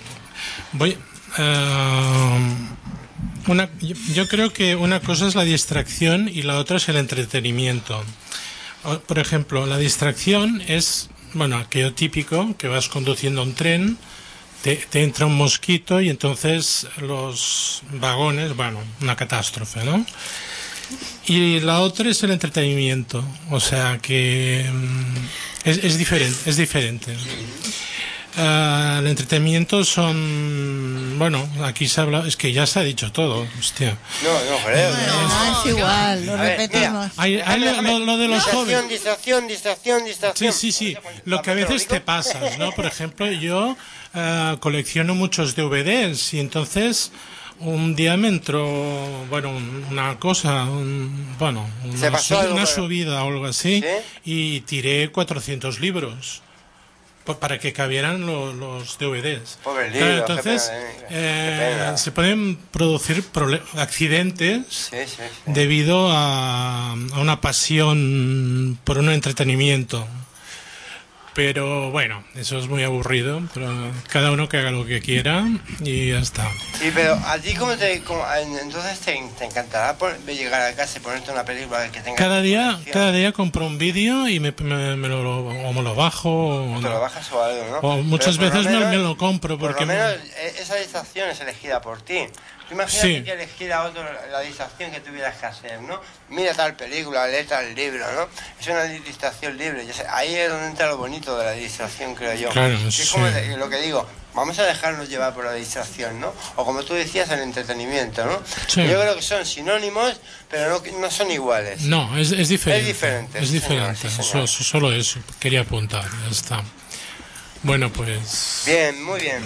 yo creo que una cosa es la distracción y la otra es el entretenimiento. Por ejemplo, la distracción es, aquello típico, que vas conduciendo un tren, te entra un mosquito y entonces los vagones, una catástrofe, ¿no? Y la otra es el entretenimiento, o sea que es diferente. El entretenimiento son, aquí se habla, es que ya se ha dicho todo, hostia. No creo. No, es igual, lo repetimos. Lo de los jóvenes. Distracción. Sí. Lo que a veces te pasas, ¿no? Por ejemplo, yo colecciono muchos DVDs y entonces un día me entró, una cosa, una subida o algo así, ¿sí? Y tiré 400 libros para que cabieran los DVDs. Pobre libro, entonces, qué pena. se pueden producir accidentes debido a una pasión por un entretenimiento. Pero eso es muy aburrido, pero cada uno que haga lo que quiera y ya está. Sí, pero a ti entonces te encantará llegar a casa y ponerte una película que tenga... Cada día compro un vídeo y me lo bajo. ¿Te lo bajas o algo, no? O muchas veces me lo compro porque... Por lo menos esa distracción es elegida por ti. Imagínate que elegiera otro la distracción que tuvieras que hacer, ¿no? Mira tal película, lee tal libro, ¿no? Es una distracción libre. Ahí es donde entra lo bonito de la distracción, creo yo. Claro, es como lo que digo, vamos a dejarnos llevar por la distracción, ¿no? O como tú decías, el entretenimiento, ¿no? Sí. Yo creo que son sinónimos, pero no son iguales. No, es diferente. Es diferente. Solo eso, quería apuntar, ya está. Bueno, pues... Bien, muy bien.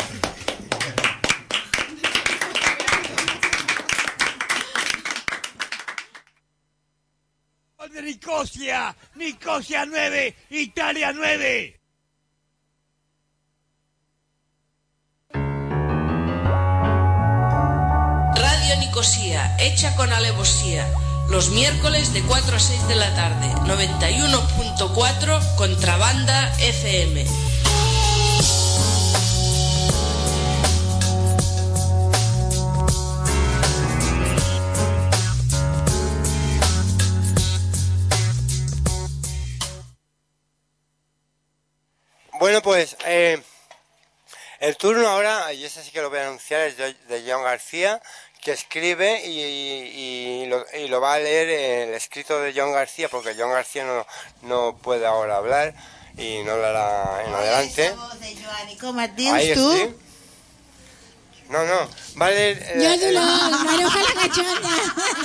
De Nicosia 9, Italia 9. Nicosía, hecha con alevosía. Los miércoles de 4 a 6 de la tarde. 91.4 Contrabanda FM. Bueno, pues el turno ahora, y ese sí que lo voy a anunciar, es de John García, que escribe y lo va a leer el escrito de John García, porque John García no puede ahora hablar y no lo hará en adelante. Com et dius tu? No, va a leer... Yo Dolors, Maruja la cachonda.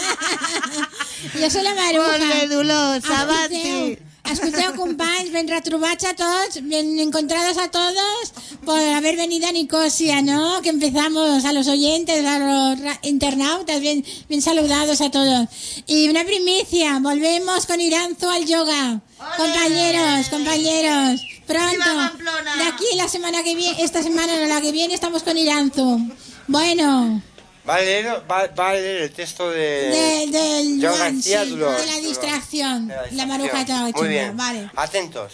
Jo soy la Maruja. Molt bé, Dolors, avanti. Escolteu, companys, ben retrobats a todos, bien encontrados a todos por haber venido a Nicosia, ¿no? Que empezamos, a los oyentes, a los internautas, bien saludados a todos. Y una primicia, volvemos con Iranzo al yoga. ¡Olé! Compañeros, pronto. De aquí la semana que viene, esta semana no, la que viene estamos con Iranzo. Bueno. Va a leer el texto de John García Dolors. De la distracción. La Maruja de la Muy bien. Vale. Atentos.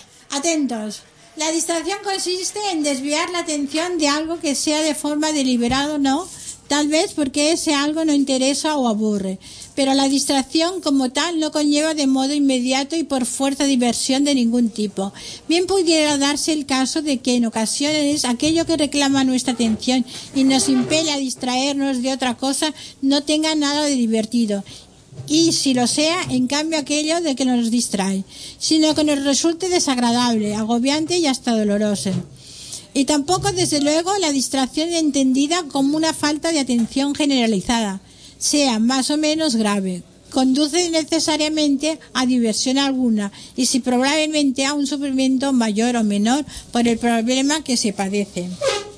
La distracción consiste en desviar la atención de algo que sea de forma deliberada o no, tal vez porque ese algo no interesa o aburre. Pero la distracción como tal no conlleva de modo inmediato y por fuerza diversión de ningún tipo. Bien pudiera darse el caso de que en ocasiones aquello que reclama nuestra atención y nos impele a distraernos de otra cosa no tenga nada de divertido. Y si lo sea, en cambio aquello de que nos distrae, sino que nos resulte desagradable, agobiante y hasta doloroso. Y tampoco, desde luego, la distracción entendida como una falta de atención generalizada, sea más o menos grave, conduce necesariamente a diversión alguna y si probablemente a un sufrimiento mayor o menor por el problema que se padece.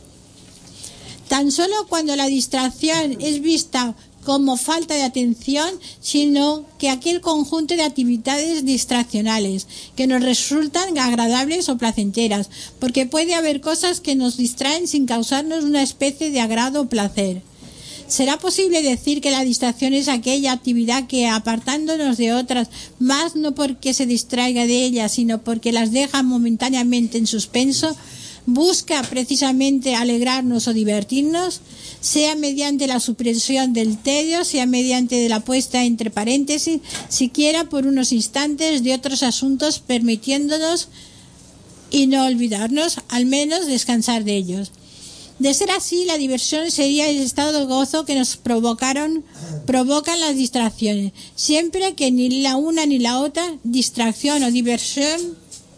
Tan solo cuando la distracción es vista como falta de atención, sino que aquel conjunto de actividades distraccionales que nos resultan agradables o placenteras, porque puede haber cosas que nos distraen sin causarnos una especie de agrado o placer. ¿Será posible decir que la distracción es aquella actividad que, apartándonos de otras, más no porque se distraiga de ellas, sino porque las deja momentáneamente en suspenso, busca precisamente alegrarnos o divertirnos, sea mediante la supresión del tedio, sea mediante la puesta entre paréntesis, siquiera por unos instantes de otros asuntos, permitiéndonos y no olvidarnos, al menos descansar de ellos? De ser así, la diversión sería el estado de gozo que nos provocan las distracciones, siempre que ni la una ni la otra, distracción o diversión,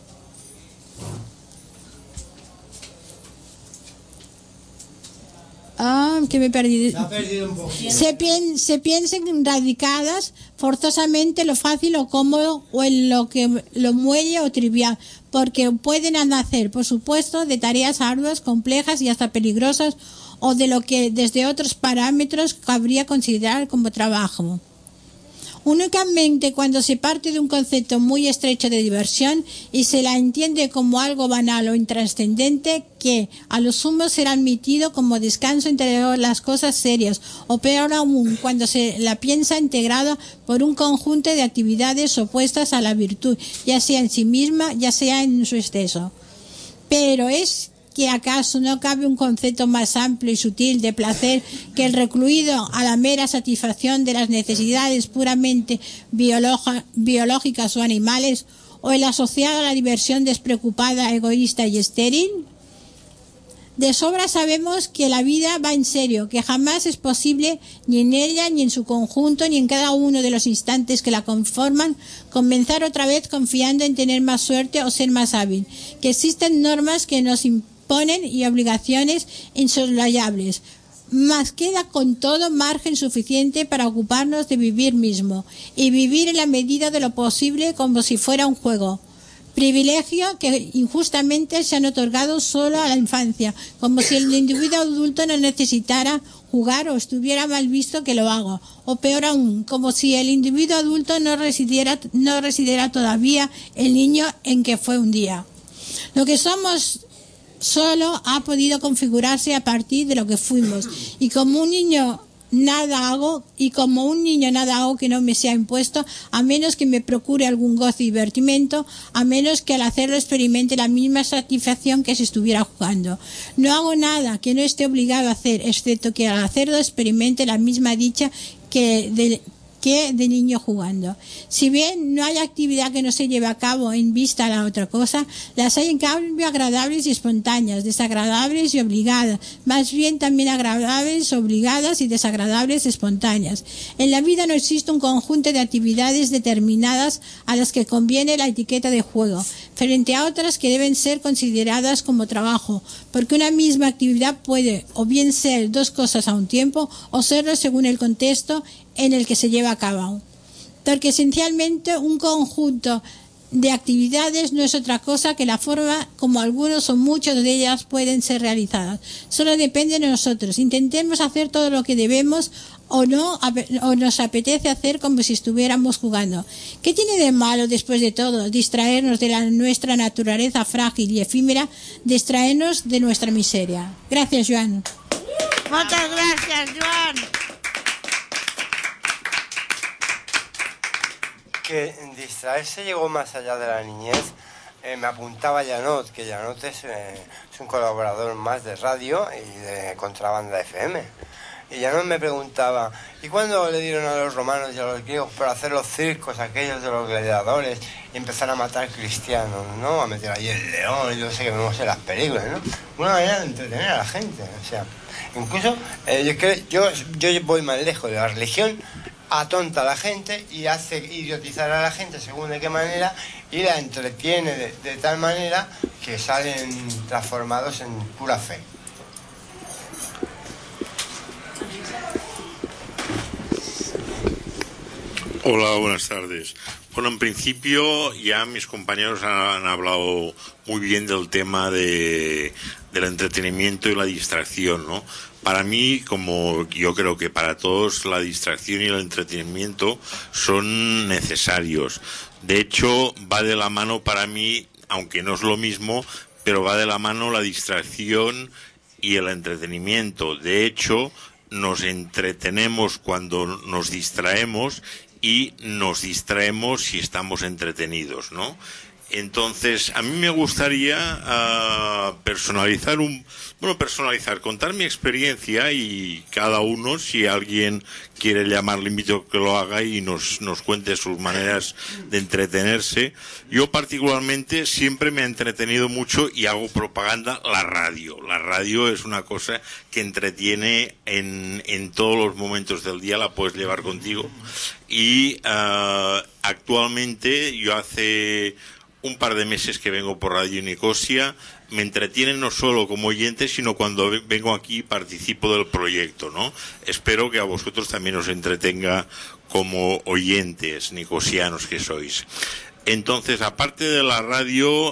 que me he perdido. Se piensen radicadas forzosamente lo fácil o cómodo o en lo muelle o trivial, porque pueden nacer, por supuesto, de tareas arduas, complejas y hasta peligrosas, o de lo que desde otros parámetros cabría considerar como trabajo. Únicamente cuando se parte de un concepto muy estrecho de diversión y se la entiende como algo banal o intrascendente que a lo sumo será admitido como descanso entre las cosas serias, o peor aún cuando se la piensa integrada por un conjunto de actividades opuestas a la virtud, ya sea en sí misma, ya sea en su exceso. Pero es que acaso no cabe un concepto más amplio y sutil de placer que el recluido a la mera satisfacción de las necesidades puramente biológicas o animales, o el asociado a la diversión despreocupada, egoísta y estéril. De sobra sabemos que la vida va en serio, que jamás es posible, ni en ella, ni en su conjunto, ni en cada uno de los instantes que la conforman, comenzar otra vez confiando en tener más suerte o ser más hábil, que existen normas que nos imponen y obligaciones insoslayables, mas queda con todo margen suficiente para ocuparnos de vivir mismo, y vivir en la medida de lo posible como si fuera un juego. Privilegio que injustamente se han otorgado solo a la infancia, como si el individuo adulto no necesitara jugar o estuviera mal visto que lo haga, o peor aún, como si el individuo adulto no residiera todavía el niño en que fue un día. Lo que somos solo ha podido configurarse a partir de lo que fuimos, y como un niño nada hago, y como un niño nada hago que no me sea impuesto, a menos que me procure algún gozo y divertimento, a menos que al hacerlo experimente la misma satisfacción que si estuviera jugando. No hago nada que no esté obligado a hacer, excepto que al hacerlo experimente la misma dicha que de niño jugando. Si bien no hay actividad que no se lleve a cabo en vista a la otra cosa, las hay en cambio agradables y espontáneas, desagradables y obligadas, más bien también agradables, obligadas y desagradables espontáneas. En la vida no existe un conjunto de actividades determinadas a las que conviene la etiqueta de juego, frente a otras que deben ser consideradas como trabajo, porque una misma actividad puede o bien ser dos cosas a un tiempo o serlo según el contexto en el que se lleva a cabo. Porque esencialmente un conjunto de actividades no es otra cosa que la forma como algunos o muchos de ellas pueden ser realizadas. Solo depende de nosotros. Intentemos hacer todo lo que debemos o no, o nos apetece hacer como si estuviéramos jugando. ¿Qué tiene de malo, después de todo, distraernos de nuestra naturaleza frágil y efímera, distraernos de nuestra miseria? Gracias, Joan. Muchas gracias, Joan. Que distraerse llegó más allá de la niñez. Me apuntaba Janot, que Janot es un colaborador más de radio y de Contrabanda FM. Y Janot me preguntaba, ¿y cuándo le dieron a los romanos y a los griegos por hacer los circos aquellos de los gladiadores y empezar a matar cristianos, ¿no? A meter ahí el león y yo sé que vemos en las películas, ¿no? Una manera de entretener a la gente, o sea, incluso yo voy más lejos de la religión. Atonta a la gente y hace idiotizar a la gente según de qué manera y la entretiene de tal manera que salen transformados en pura fe. Hola, buenas tardes. Bueno, en principio ya mis compañeros han hablado muy bien del tema del entretenimiento y la distracción, ¿no? Para mí, como yo creo que para todos, la distracción y el entretenimiento son necesarios. De hecho, va de la mano para mí, aunque no es lo mismo, pero va de la mano la distracción y el entretenimiento. De hecho, nos entretenemos cuando nos distraemos y nos distraemos si estamos entretenidos, ¿no? Entonces, a mí me gustaría contar mi experiencia y cada uno, si alguien quiere llamar, le invito a que lo haga y nos cuente sus maneras de entretenerse. Yo particularmente siempre me ha entretenido mucho y hago propaganda la radio. La radio es una cosa que entretiene en todos los momentos del día, la puedes llevar contigo. Y actualmente yo hace un par de meses que vengo por Radio Nicosia, me entretienen no solo como oyente, sino cuando vengo aquí participo del proyecto, ¿no? Espero que a vosotros también os entretenga como oyentes nicosianos que sois. Entonces, aparte de la radio,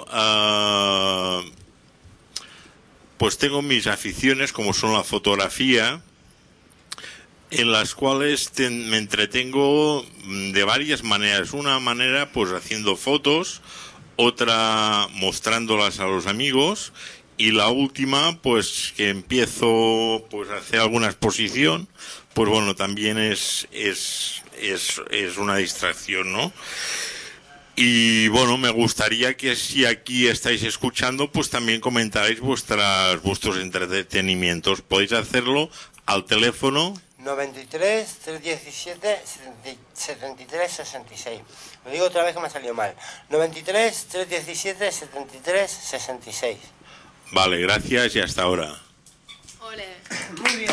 pues tengo mis aficiones como son la fotografía, en las cuales me entretengo de varias maneras. Una manera, pues haciendo fotos, otra mostrándolas a los amigos y la última, pues que empiezo pues a hacer alguna exposición, pues bueno, también es una distracción, ¿no? Y bueno, me gustaría que si aquí estáis escuchando, pues también comentaréis vuestros entretenimientos. Podéis hacerlo al teléfono 93 317 73 66. Lo digo otra vez que me ha salido mal. 93 317 73 66. Vale, gracias y hasta ahora. Ole. Muy bien.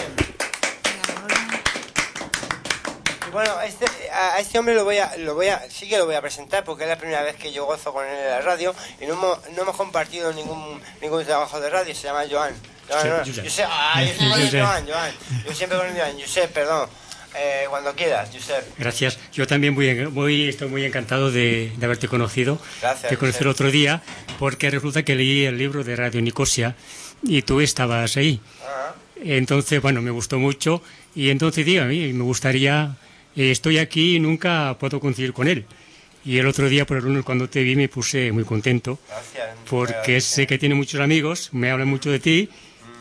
Bueno, a este hombre sí que lo voy a presentar porque es la primera vez que yo gozo con él en la radio y no hemos compartido ningún trabajo de radio. Se llama Joan. Joan. Yo siempre con Joan. Josep, perdón. Cuando quieras, Josep. Gracias. Yo también estoy muy encantado de haberte conocido. Gracias. Te conocí el otro día porque resulta que leí el libro de Radio Nicosia y tú estabas ahí. Entonces, bueno, me gustó mucho y entonces digo, a mí me gustaría... estoy aquí y nunca puedo coincidir con él. Y el otro día, por el lunes, cuando te vi, me puse muy contento. Gracias. Porque sé que tiene muchos amigos, me hablan mucho de ti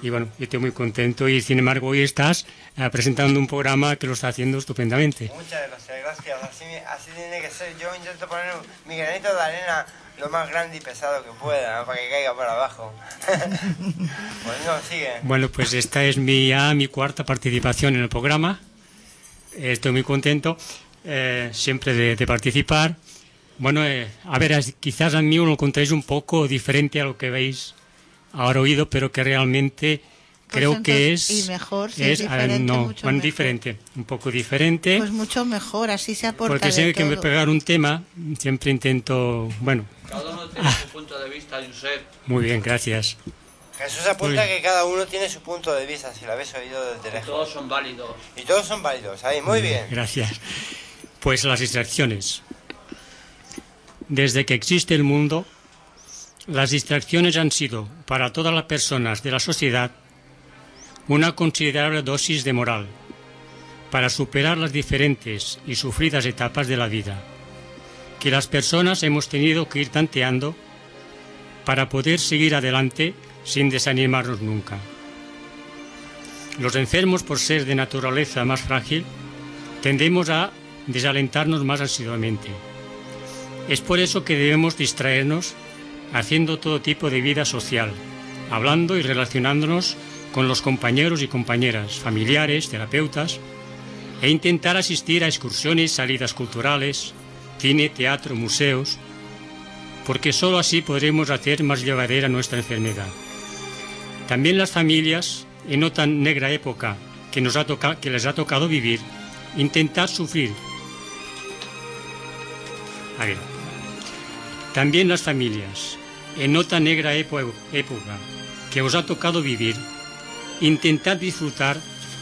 Y bueno, yo estoy muy contento y sin embargo hoy estás presentando un programa que lo está haciendo estupendamente. Muchas gracias. Así tiene que ser. Yo intento poner mi granito de arena lo más grande y pesado que pueda, ¿no? Para que caiga para abajo. Pues no, sigue. Bueno, pues esta es mi cuarta participación en el programa. Estoy muy contento siempre de participar. Bueno, a ver, quizás a mí lo encontréis un poco diferente a lo que veis ahora oído, pero que realmente creo que es... Y mejor, si es diferente, mucho mejor. Diferente, un poco diferente. Pues mucho mejor, así se aporta. Porque siempre que me pegar un tema, siempre intento, bueno... Cada uno tiene su punto de vista, Josep. Muy bien, gracias. Jesús apunta que cada uno tiene su punto de vista, si lo habéis oído desde lejos. Todos son válidos. Y todos son válidos, ahí, muy bien. Gracias. Pues las distracciones. Desde que existe el mundo, las distracciones han sido, para todas las personas de la sociedad, una considerable dosis de moral, para superar las diferentes y sufridas etapas de la vida, que las personas hemos tenido que ir tanteando para poder seguir adelante sin desanimarnos nunca. Los enfermos, por ser de naturaleza más frágil, tendemos a desalentarnos más asiduamente. Es por eso que debemos distraernos haciendo todo tipo de vida social, hablando y relacionándonos con los compañeros y compañeras, familiares, terapeutas, e intentar asistir a excursiones, salidas culturales, cine, teatro, museos, porque sólo así podremos hacer más llevadera nuestra enfermedad. También las familias, en no tan negra época que les ha tocado vivir, intentar sufrir. También las familias, en no tan negra época que os ha tocado vivir, intentad disfrutar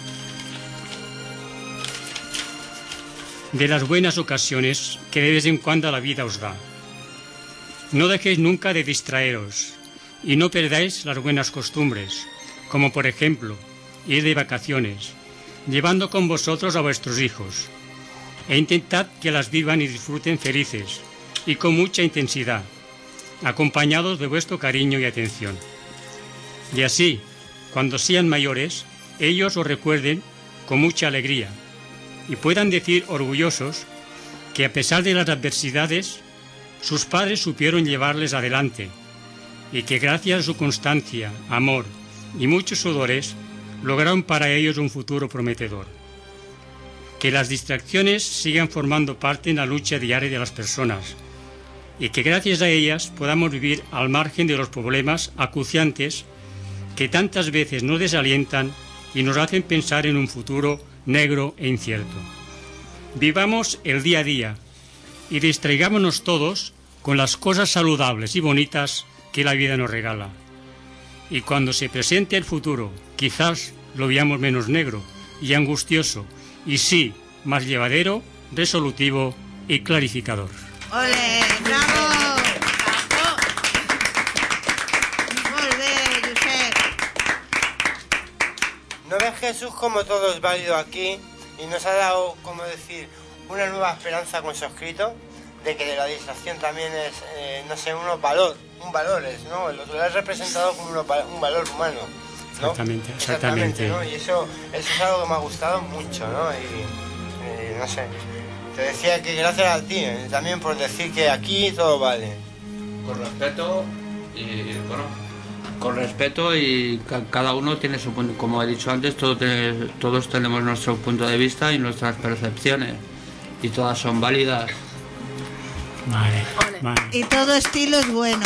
de las buenas ocasiones que de vez en cuando la vida os da. No dejéis nunca de distraeros y no perdáis las buenas costumbres, como por ejemplo ir de vacaciones, llevando con vosotros a vuestros hijos, e intentad que las vivan y disfruten felices y con mucha intensidad, acompañados de vuestro cariño y atención. Y así, cuando sean mayores, ellos os recuerden con mucha alegría y puedan decir orgullosos que a pesar de las adversidades, sus padres supieron llevarles adelante y que gracias a su constancia, amor y muchos sudores, lograron para ellos un futuro prometedor. Que las distracciones sigan formando parte en la lucha diaria de las personas y que gracias a ellas podamos vivir al margen de los problemas acuciantes que tantas veces nos desalientan y nos hacen pensar en un futuro negro e incierto. Vivamos el día a día y distraigámonos todos con las cosas saludables y bonitas que la vida nos regala. Y cuando se presente el futuro, quizás lo veamos menos negro y angustioso, y sí, más llevadero, resolutivo y clarificador. ¡Ole! ¡Bravo! Molt bé, Josep. ¿No ves, Jesús, como todo es válido aquí y nos ha dado, como decir, una nueva esperanza con su escrito? De que la distracción también es, no sé, un valor, ¿no? Lo has representado como un valor humano, ¿no? Exactamente. ¿no? Y eso es algo que me ha gustado mucho, ¿no? Y no sé, te decía que gracias a ti, también por decir que aquí todo vale. Con respeto y, bueno, con respeto y cada uno tiene su punto, como he dicho antes, todos tenemos nuestro punto de vista y nuestras percepciones y todas son válidas. Vale. Y todo estilo es bueno.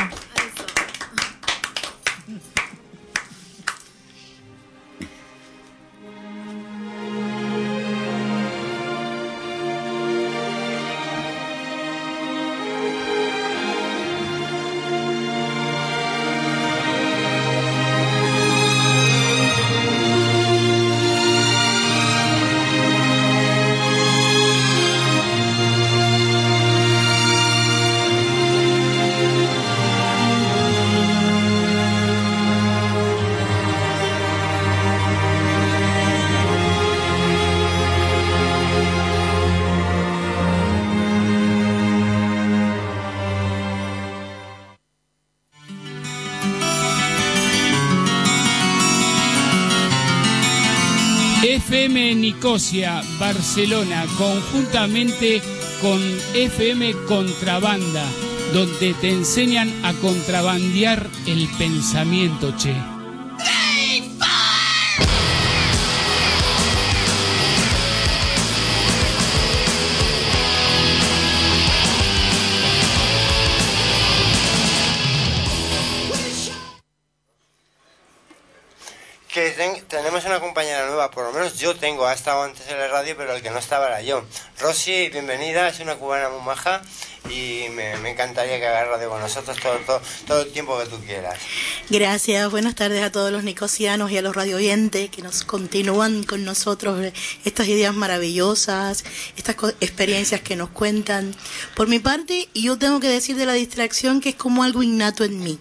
FM Nicosia, Barcelona, conjuntamente con FM Contrabanda, donde te enseñan a contrabandear el pensamiento, che. Tenemos una compañera nueva, por lo menos yo tengo, ha estado antes en la radio, pero el que no estaba era yo. Rosy, bienvenida, es una cubana muy maja y me encantaría que hagas radio con nosotros todo el tiempo que tú quieras. Gracias, buenas tardes a todos los nicosianos y a los radio oyentes que nos continúan con nosotros estas ideas maravillosas, estas experiencias que nos cuentan. Por mi parte, yo tengo que decir de la distracción que es como algo innato en mí.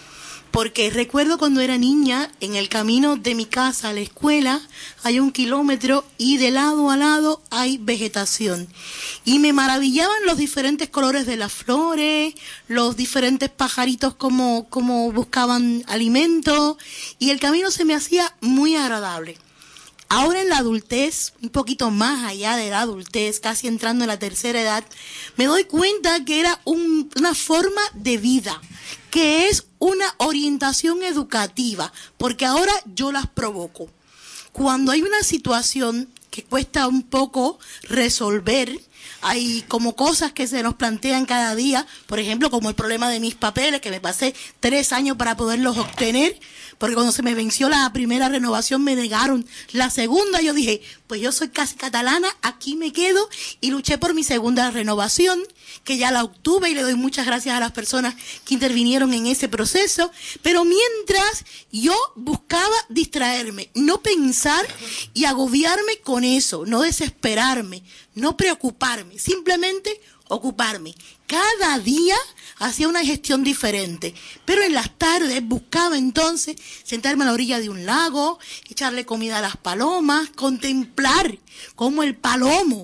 Porque recuerdo cuando era niña, en el camino de mi casa a la escuela hay 1 kilómetro y de lado a lado hay vegetación. Y me maravillaban los diferentes colores de las flores, los diferentes pajaritos como buscaban alimento, y el camino se me hacía muy agradable. Ahora en la adultez, un poquito más allá de la adultez, casi entrando en la tercera edad, me doy cuenta que era una forma de vida, que es una orientación educativa, porque ahora yo las provoco. Cuando hay una situación que cuesta un poco resolver, hay como cosas que se nos plantean cada día, por ejemplo, como el problema de mis papeles, que me pasé 3 años para poderlos obtener, porque cuando se me venció la primera renovación me negaron la segunda. Yo dije, pues yo soy casi catalana, aquí me quedo, y luché por mi segunda renovación, que ya la obtuve, y le doy muchas gracias a las personas que intervinieron en ese proceso. Pero mientras yo buscaba distraerme, no pensar y agobiarme con eso, no desesperarme, no preocuparme, simplemente ocuparme. Cada día hacía una gestión diferente, pero en las tardes buscaba entonces sentarme a la orilla de un lago, echarle comida a las palomas, contemplar cómo el palomo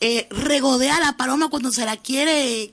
regodea a la paloma cuando la quiere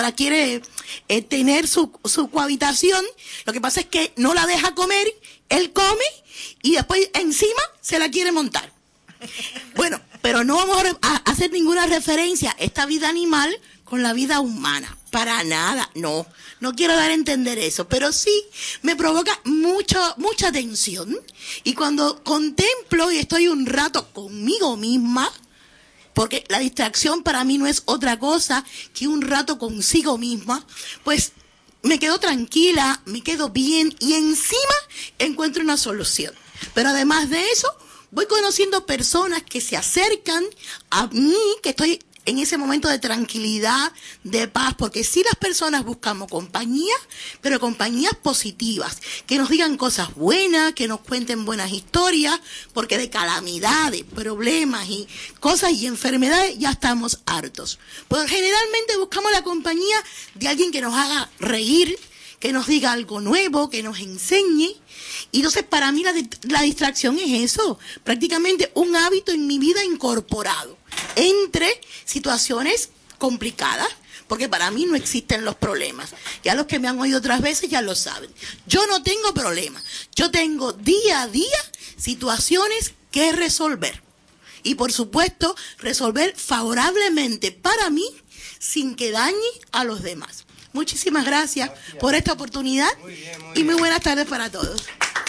tener su cohabitación. Lo que pasa es que no la deja comer, él come y después encima se la quiere montar. Bueno, pero no vamos a hacer ninguna referencia esta vida animal con la vida humana, para nada, no quiero dar a entender eso, pero sí me provoca mucha tensión, y cuando contemplo y estoy un rato conmigo misma, porque la distracción para mí no es otra cosa que un rato consigo misma, pues me quedo tranquila, me quedo bien y encima encuentro una solución. Pero además de eso, voy conociendo personas que se acercan a mí, que estoy en ese momento de tranquilidad, de paz, porque sí las personas buscamos compañía, pero compañías positivas, que nos digan cosas buenas, que nos cuenten buenas historias, porque de calamidades, problemas y cosas y enfermedades ya estamos hartos. Pues generalmente buscamos la compañía de alguien que nos haga reír, que nos diga algo nuevo, que nos enseñe. Y entonces para mí la distracción es eso, prácticamente un hábito en mi vida incorporado entre situaciones complicadas, porque para mí no existen los problemas. Ya los que me han oído otras veces ya lo saben. Yo no tengo problemas, yo tengo día a día situaciones que resolver. Y por supuesto, resolver favorablemente para mí sin que dañe a los demás. Muchísimas gracias por esta oportunidad y muy buenas tardes para todos.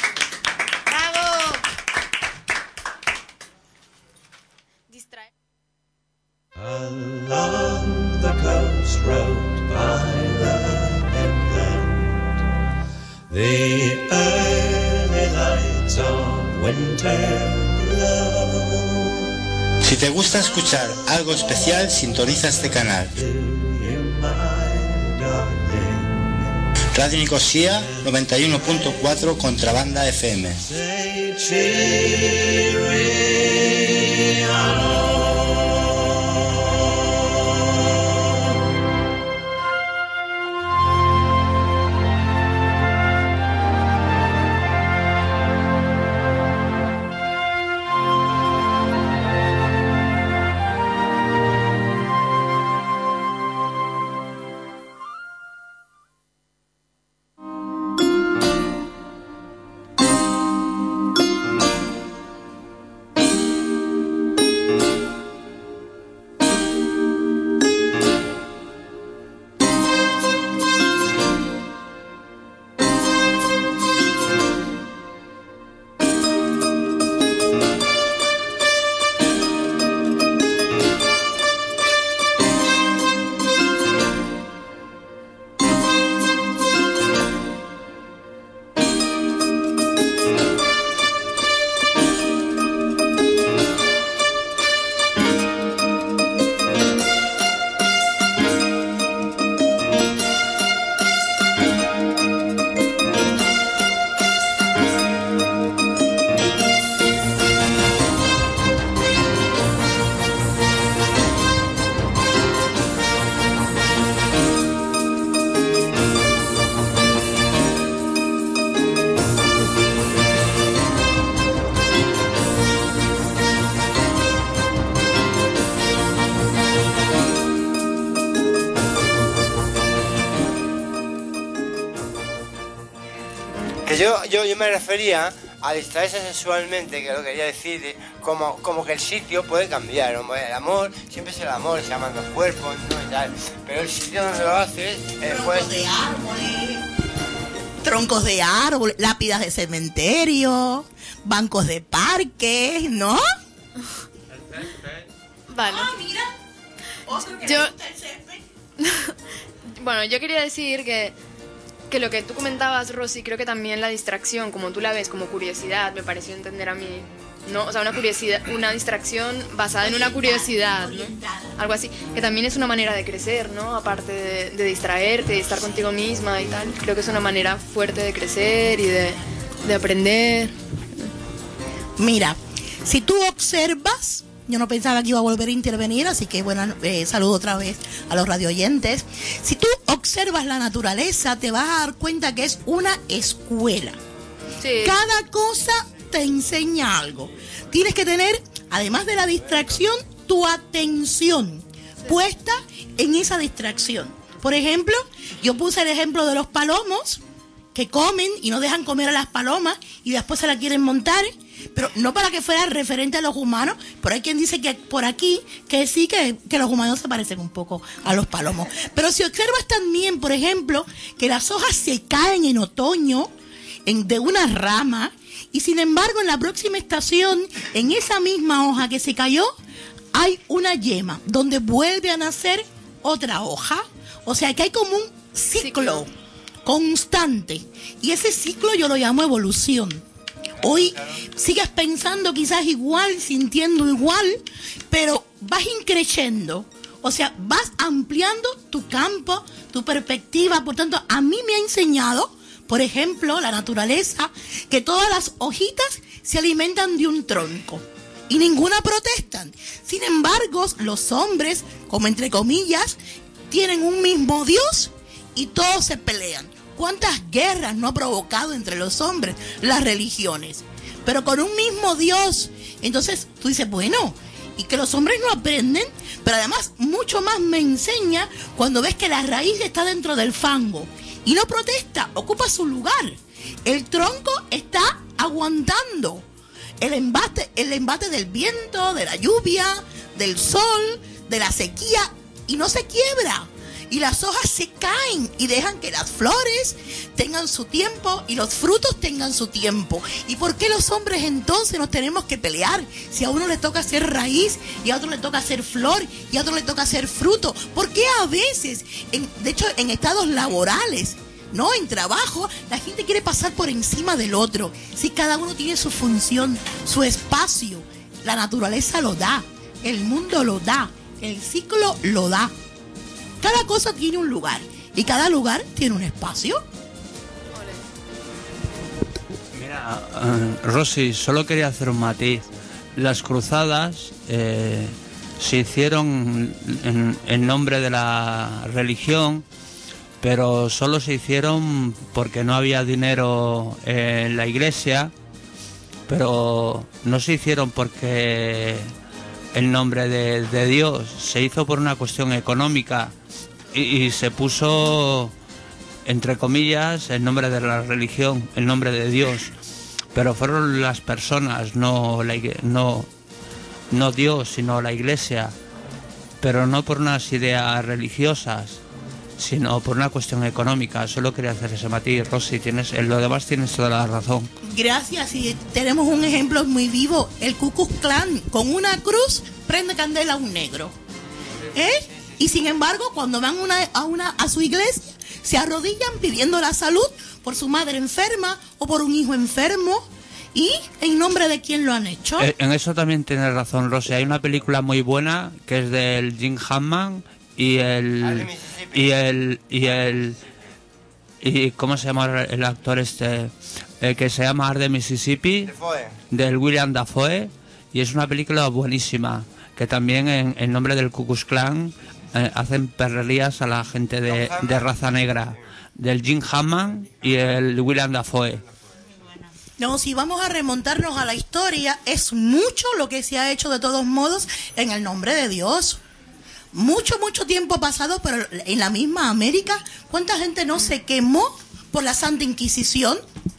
¡Bravo! Along the coast road by the headland, the early lights of winter glow. Si te gusta escuchar algo especial, sintoniza este canal. Radio Nicosia 91.4 Contrabanda FM. Que yo me refería a distraerse sexualmente, que lo quería decir, como que el sitio puede cambiar, ¿no? El amor siempre es el amor, se aman los cuerpos, ¿no? Y tal, pero el sitio donde lo haces troncos de árboles, troncos de árbol, lápidas de cementerio, bancos de parques, ¿no? Vale. Mira, otro que Yo- le gusta el césped. Bueno, yo quería decir que lo que tú comentabas, Rosy, creo que también la distracción, como tú la ves, como curiosidad, me pareció entender a mí, ¿no? O sea, una curiosidad, una distracción basada en una curiosidad, ¿no? Algo así, que también es una manera de crecer, ¿no? Aparte de distraerte, de estar contigo misma y tal, creo que es una manera fuerte de crecer y de aprender. Mira, si tú observas, yo no pensaba que iba a volver a intervenir, así que bueno, saludo otra vez a los radioyentes. Si tú observas la naturaleza, te vas a dar cuenta que es una escuela. Sí. Cada cosa te enseña algo. Tienes que tener, además de la distracción, tu atención puesta en esa distracción. Por ejemplo, yo puse el ejemplo de los palomos que comen y no dejan comer a las palomas y después se la quieren montar, pero no para que fuera referente a los humanos, pero hay quien dice que por aquí, que sí, que los humanos se parecen un poco a los palomos. Pero si observas también, por ejemplo, que las hojas se caen en otoño de una rama, y sin embargo en la próxima estación, en esa misma hoja que se cayó, hay una yema, donde vuelve a nacer otra hoja. O sea que hay como un ciclo constante, y ese ciclo yo lo llamo evolución. Hoy sigues pensando quizás igual, sintiendo igual, pero vas increciendo, o sea, vas ampliando tu campo, tu perspectiva. Por tanto, a mí me ha enseñado, por ejemplo, la naturaleza, que todas las hojitas se alimentan de un tronco y ninguna protestan. Sin embargo, los hombres, como entre comillas, tienen un mismo Dios y todos se pelean. ¿Cuántas guerras no ha provocado entre los hombres las religiones? Pero con un mismo Dios. Entonces tú dices, bueno, y que los hombres no aprenden, pero además mucho más me enseña cuando ves que la raíz está dentro del fango y no protesta, ocupa su lugar. El tronco está aguantando el embate del viento, de la lluvia, del sol, de la sequía, y no se quiebra. Y las hojas se caen y dejan que las flores tengan su tiempo y los frutos tengan su tiempo. ¿Y por qué los hombres entonces nos tenemos que pelear? Si a uno le toca hacer raíz y a otro le toca hacer flor y a otro le toca hacer fruto. ¿Por qué a veces, de hecho en estados laborales, no en trabajo, la gente quiere pasar por encima del otro? Si cada uno tiene su función, su espacio, la naturaleza lo da, el mundo lo da, el ciclo lo da. Cada cosa tiene un lugar y cada lugar tiene un espacio. Mira, Rosy, solo quería hacer un matiz. Las cruzadas se hicieron en nombre de la religión, pero solo se hicieron porque no había dinero en la iglesia, pero no se hicieron porque el nombre de Dios, se hizo por una cuestión económica y se puso, entre comillas, el nombre de la religión, el nombre de Dios, pero fueron las personas, no Dios, sino la iglesia, pero no por unas ideas religiosas, sino por una cuestión económica. Solo quería hacer ese matiz. Rosy, en lo demás tienes toda la razón. Gracias, y tenemos un ejemplo muy vivo, el Ku Klux Klan, con una cruz prende candela a un negro. Y sin embargo, cuando van a su iglesia, se arrodillan pidiendo la salud por su madre enferma o por un hijo enfermo. ¿Y en nombre de quién lo han hecho? En eso también tienes razón, Rosy. Hay una película muy buena que es del Jim Hammond y ¿cómo se llama el actor este? Que se llama Art de Mississippi, del William Dafoe, y es una película buenísima, que también en nombre del Ku Klux Klan hacen perrerías a la gente de raza negra, del Jim Hammond y el William Dafoe. No, si vamos a remontarnos a la historia, es mucho lo que se ha hecho de todos modos en el nombre de Dios. Mucho tiempo pasado, pero en la misma América, ¿cuánta gente no se quemó por la Santa Inquisición?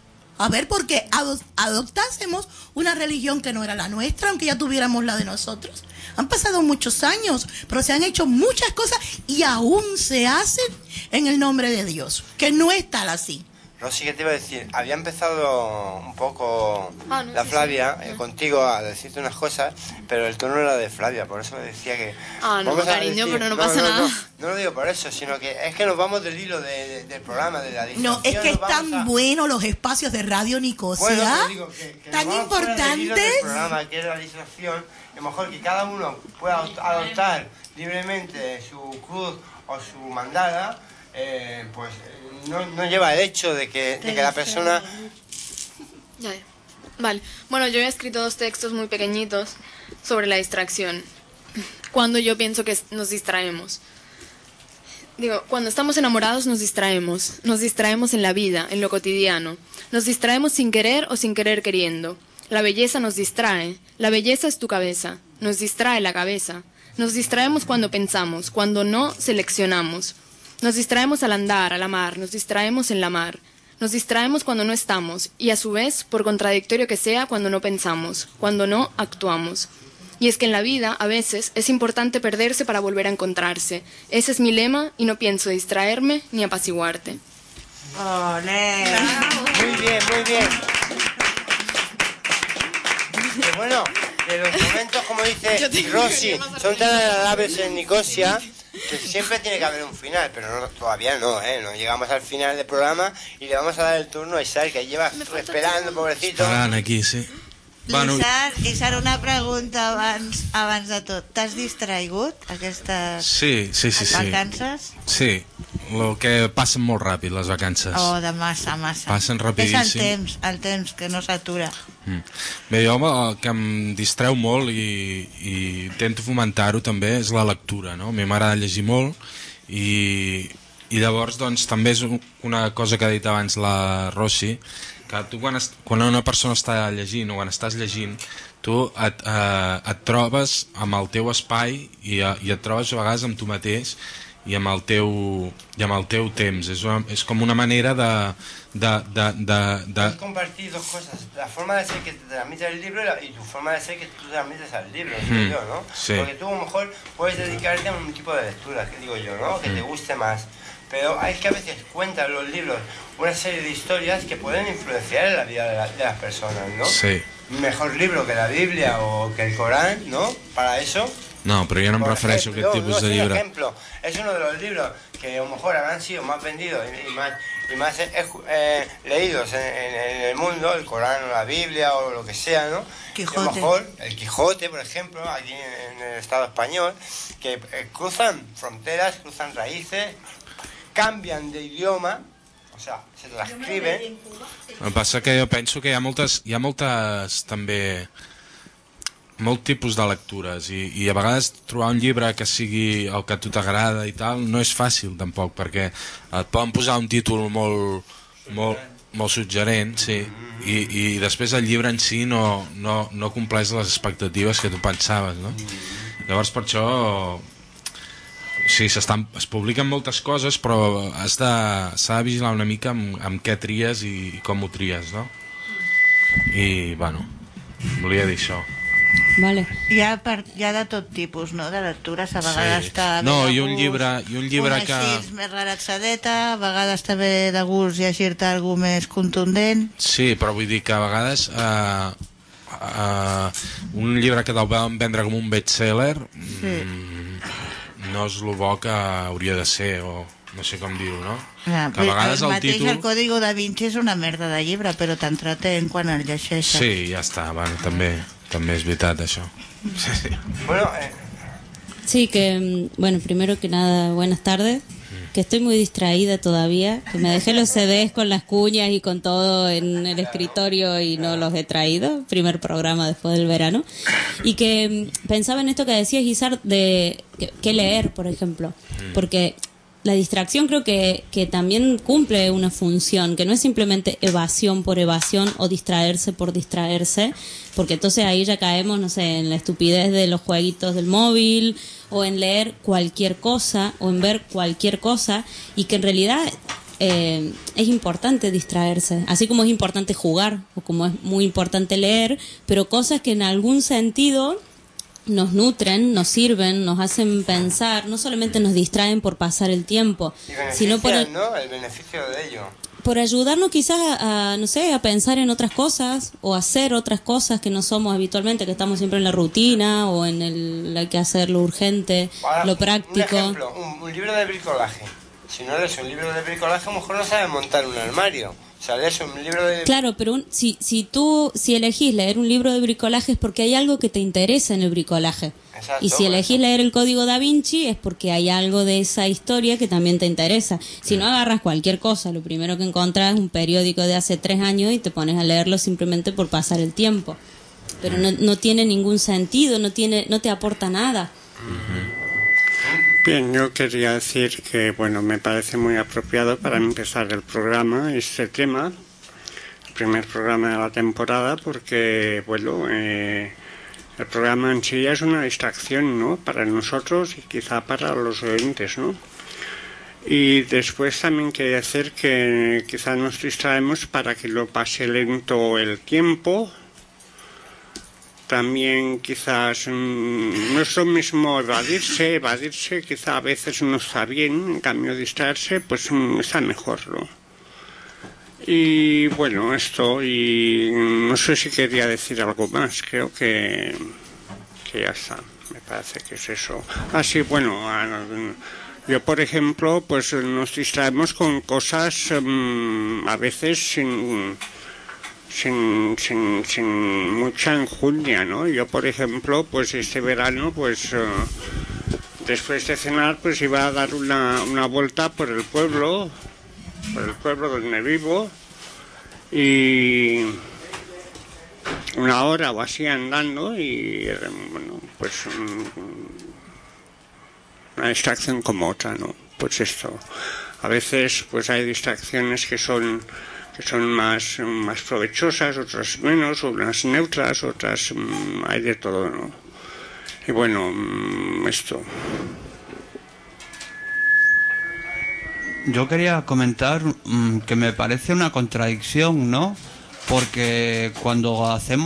a ver, porque adoptásemos una religión que no era la nuestra, aunque ya tuviéramos la de nosotros. Han pasado muchos años, pero se han hecho muchas cosas y aún se hacen en el nombre de Dios, que no es tal así. Rosy, ¿qué te iba a decir? Había empezado un poco la Flavia contigo a decirte unas cosas, pero el tono era de Flavia, por eso me decía que... no, cariño, pero no pasa nada. No lo digo por eso, sino que es que nos vamos del hilo del programa, de la distracción. No, es que están buenos los espacios de Radio Nicosia, bueno, digo que tan importantes. Del programa, que es la distracción, a lo mejor que cada uno pueda adoptar libremente su cruz o su mandala, pues no lleva el hecho de que la persona... Ya. Vale, bueno, yo he escrito 2 textos muy pequeñitos sobre la distracción. Cuando yo pienso que nos distraemos. Digo, cuando estamos enamorados nos distraemos en la vida, en lo cotidiano. Nos distraemos sin querer o sin querer queriendo. La belleza nos distrae, la belleza es tu cabeza, nos distrae la cabeza. Nos distraemos cuando pensamos, cuando no seleccionamos. Nos distraemos al andar, al amar, nos distraemos en la mar. Nos distraemos cuando no estamos y a su vez, por contradictorio que sea, cuando no pensamos, cuando no actuamos. Y es que en la vida, a veces, es importante perderse para volver a encontrarse. Ese es mi lema y no pienso distraerme ni apaciguarte. ¡Olé! Muy bien, muy bien. Y bueno, que los momentos, como dice Rosy, son tan agradables en Nicosia, que siempre tiene que haber un final, pero todavía no, no llegamos al final del programa y le vamos a dar el turno a Isar, que lleva esperando, pobrecito. Esperant aquí, sí. Bueno, Isar, una pregunta abans de tot. T'has distraigut aquestes vacances? Sí, el que passen molt ràpid, les vacances. Oh, de massa. Passen rapidíssim. És el temps que no s'atura. Bé, jo el que em distreu molt i intento fomentar-ho també és la lectura, no? A mi m'agrada llegir molt i llavors doncs també és una cosa que ha dit abans la Rosy, que tu quan una persona està llegint o quan estàs llegint, tu et trobes amb el teu espai i et trobes a vegades amb tu mateix i amb el teu temps. És com una manera de compartir 2 cosas, la forma de ser que te transmite el libro y tu forma de ser que tú transmites al libro, digo yo, ¿no? Sí. Porque tú a lo mejor puedes dedicarte a un tipo de lectura, que digo yo, ¿no? Que te guste más. Pero hay que a veces cuentan los libros una serie de historias que pueden influenciar en la vida de las personas, ¿no? Sí. Mejor libro que la Biblia o que el Corán, ¿no? Para eso... No, però jo no em refereixo a aquest tipus de llibre. Por ejemplo, es uno de los libros que a lo mejor habrán sido más vendidos y más leídos en el mundo, el Corán o la Biblia o lo que sea, ¿no? Quijote. A lo mejor el Quijote, por ejemplo, aquí en el Estado español, que cruzan fronteras, cruzan raíces, cambian de idioma, o sea, se transcriben. El que passa que jo penso que hi ha moltes també molt tipus de lectures i a vegades trobar un llibre que sigui el que a tu t'agrada i tal no és fàcil tampoc, perquè et poden posar un títol molt suggerent, sí, i després el llibre en si no compleix les expectatives que tu pensaves, no? Llavors per això sí, es publiquen moltes coses, però s'ha de vigilar una mica amb què tries i com ho tries, no? I bueno, volia dir això. Vale. Hi ha de tot tipus, no?, de lectures, a vegades està bé no, de i un llibre que... així més relaxadeta, a vegades està bé de gust llegir-te algú més contundent. Sí, però vull dir que a vegades un llibre que te'l van vendre com un bestseller no és el bo que hauria de ser, o no sé com dir-ho, no? Que a vegades el títol... El Código da Vinci és una merda de llibre, però t'entretén quan el llegeixes. Sí, ja està, bueno, també és veritat això. Sí. Bueno, sí, que bueno, primero que nada, buenas tardes. Que estoy muy distraída todavía, que me dejé los CDs con las cuñas y con todo en el escritorio y no los he traído, primer programa después del verano, y que pensaba en esto que decías, Isar, de qué leer, por ejemplo, porque la distracción creo que también cumple una función, que no es simplemente evasión por evasión o distraerse por distraerse, porque entonces ahí ya caemos, no sé, en la estupidez de los jueguitos del móvil, o en leer cualquier cosa, o en ver cualquier cosa, y que en realidad es importante distraerse, así como es importante jugar o como es muy importante leer, pero cosas que en algún sentido nos nutren, nos sirven, nos hacen pensar, no solamente nos distraen por pasar el tiempo, sino por el beneficio de ello. Por ayudarnos quizás a, no sé, a pensar en otras cosas o hacer otras cosas que no somos habitualmente, que estamos siempre en la rutina o en el hay que hacer lo urgente, lo práctico. Un ejemplo, un libro de bricolaje. Si no lees un libro de bricolaje, a lo mejor no sabes montar un armario. O sea, lees un libro de... Claro, pero si elegís leer un libro de bricolaje es porque hay algo que te interesa en el bricolaje. Exacto, y si elegís leer el Código Da Vinci es porque hay algo de esa historia que también te interesa. Si no agarras cualquier cosa, lo primero que encontrás es un periódico de hace 3 años y te pones a leerlo simplemente por pasar el tiempo. Pero no tiene ningún sentido, no te aporta nada. Bien, yo quería decir que, bueno, me parece muy apropiado para empezar el programa, este tema, el primer programa de la temporada, porque, bueno, el programa en sí es una distracción, ¿no?, para nosotros y quizá para los oyentes, ¿no? Y después también quería decir que quizá nos distraemos para que lo pase lento el tiempo. También quizás no es lo mismo evadirse quizá a veces no está bien, en cambio distraerse pues está mejor, ¿no? Y bueno, esto, y no sé si quería decir algo más, creo que ya está, me parece que es eso. Sí, bueno, yo por ejemplo pues nos distraemos con cosas a veces sin mucha enjundia, ¿no? Yo, por ejemplo, pues este verano, pues después de cenar, pues iba a dar una vuelta por el pueblo donde vivo, y 1 hora o así andando, y bueno, pues una distracción como otra, ¿no? Pues esto, a veces pues hay distracciones que son más provechosas, otras menos, unas neutras, otras hay de todo, ¿no? Y bueno, esto. Yo quería comentar que me parece una contradicción, ¿no? Porque cuando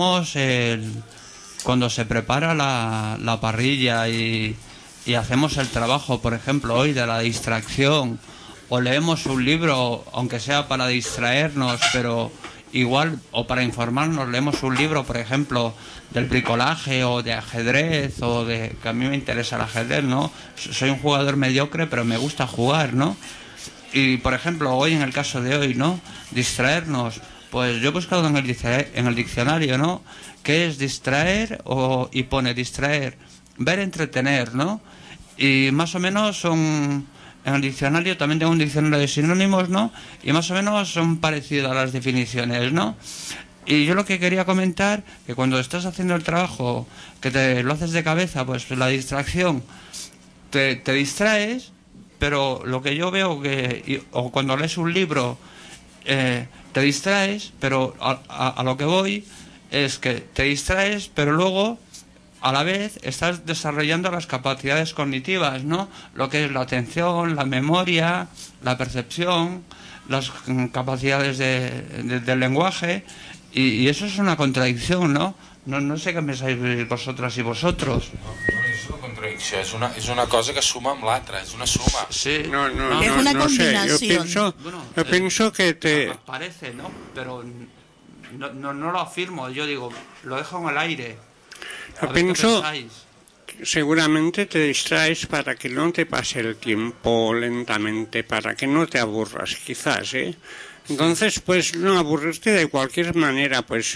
cuando se prepara la parrilla y hacemos el trabajo, por ejemplo, hoy de la distracción, o leemos un libro, aunque sea para distraernos, pero igual, o para informarnos, leemos un libro, por ejemplo, del bricolaje o de ajedrez, que a mí me interesa el ajedrez, ¿no? Soy un jugador mediocre, pero me gusta jugar, ¿no? Y, por ejemplo, hoy, en el caso de hoy, ¿no? Distraernos, pues yo he buscado en el diccionario, ¿no? ¿Qué es distraer? Y pone distraer, ver, entretener, ¿no? Y más o menos son... En el diccionario también tengo un diccionario de sinónimos, ¿no? Y más o menos son parecidas a las definiciones, ¿no? Y yo lo que quería comentar, que cuando estás haciendo el trabajo, que te lo haces de cabeza, pues la distracción, te distraes, pero lo que yo veo o cuando lees un libro, te distraes, pero a lo que voy es que te distraes, pero luego... a la vez estás desarrollando las capacidades cognitivas, ¿no? Lo que es la atención, la memoria, la percepción, las capacidades del lenguaje, y eso es una contradicción, ¿no? No sé què pensáis vosotras i vosotros. No és una contradicció, és una cosa que suma amb l'altra, és una suma. Sí. No es una combinación. Sé, yo pienso que te... Parece, ¿no? Pero no lo afirmo, yo digo, lo dejo en el aire. Yo pienso, seguramente te distraes para que no te pase el tiempo lentamente, para que no te aburras, quizás, ¿eh? Entonces, pues no aburrirte de cualquier manera, pues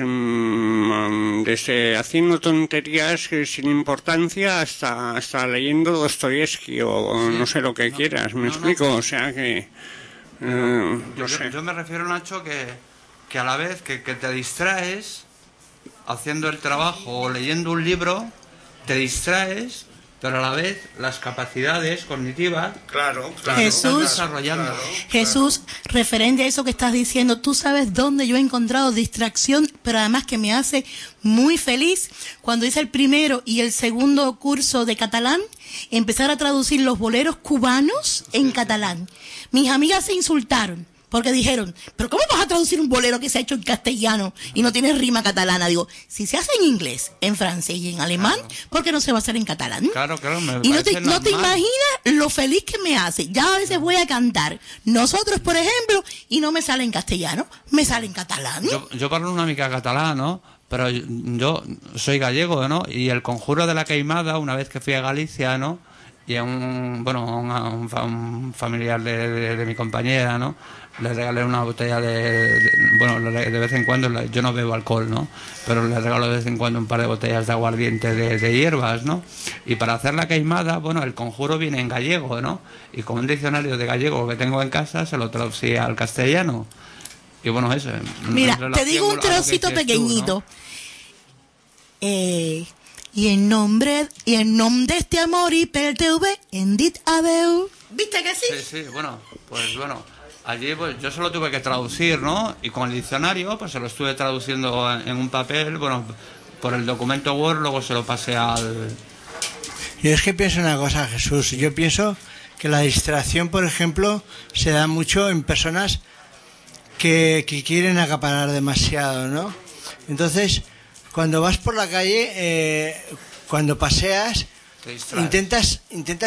desde haciendo tonterías sin importancia hasta leyendo Dostoyevsky o no sé lo que quieras, ¿me explico? O sea que... no sé. Yo me refiero, Nacho, que a la vez que te distraes haciendo el trabajo o leyendo un libro, te distraes, pero a la vez las capacidades cognitivas Jesús, están desarrollando. Claro. Jesús, referente a eso que estás diciendo, tú sabes dónde yo he encontrado distracción, pero además que me hace muy feliz. Cuando hice el primero y el segundo curso de catalán, empezar a traducir los boleros cubanos en catalán. Mis amigas se insultaron. porque dijeron, pero ¿cómo vas a traducir un bolero que se ha hecho en castellano y no tiene rima catalana? Digo, si se hace en inglés, en francés y en alemán, ¿por qué no se va a hacer en catalán? Claro, Y no te imaginas lo feliz que me hace. Ya a veces voy a cantar Nosotros, por ejemplo, y no me sale en castellano, me sale en catalán. Yo parlo una mica catalán, ¿no? Pero yo soy gallego, ¿no? Y el Conjuro de la Queimada, una vez que fui a Galicia, ¿no? Y a un familiar de mi compañera, ¿no? Le regalé una botella de vez en cuando, yo no bebo alcohol, ¿no? Pero le regalo de vez en cuando un par de botellas de aguardiente de hierbas, ¿no? Y para hacer la queimada, bueno, el conjuro viene en gallego, ¿no? Y con un diccionario de gallego que tengo en casa, se lo traducí al castellano. Y bueno, eso. Mira, te digo un trocito pequeñito. Tú, ¿no? Y en nombre de este amor y per TV en dit adeu. ¿Viste que sí? Sí, bueno, pues bueno, allí pues yo se lo tuve que traducir, ¿no? Y con el diccionario pues se lo estuve traduciendo en un papel, bueno, por el documento Word, luego se lo pasé al... Yo es que pienso una cosa, Jesús, yo pienso que la distracción, por ejemplo, se da mucho en personas que quieren acaparar demasiado, ¿no? Entonces, cuando vas por la calle, cuando paseas, intentas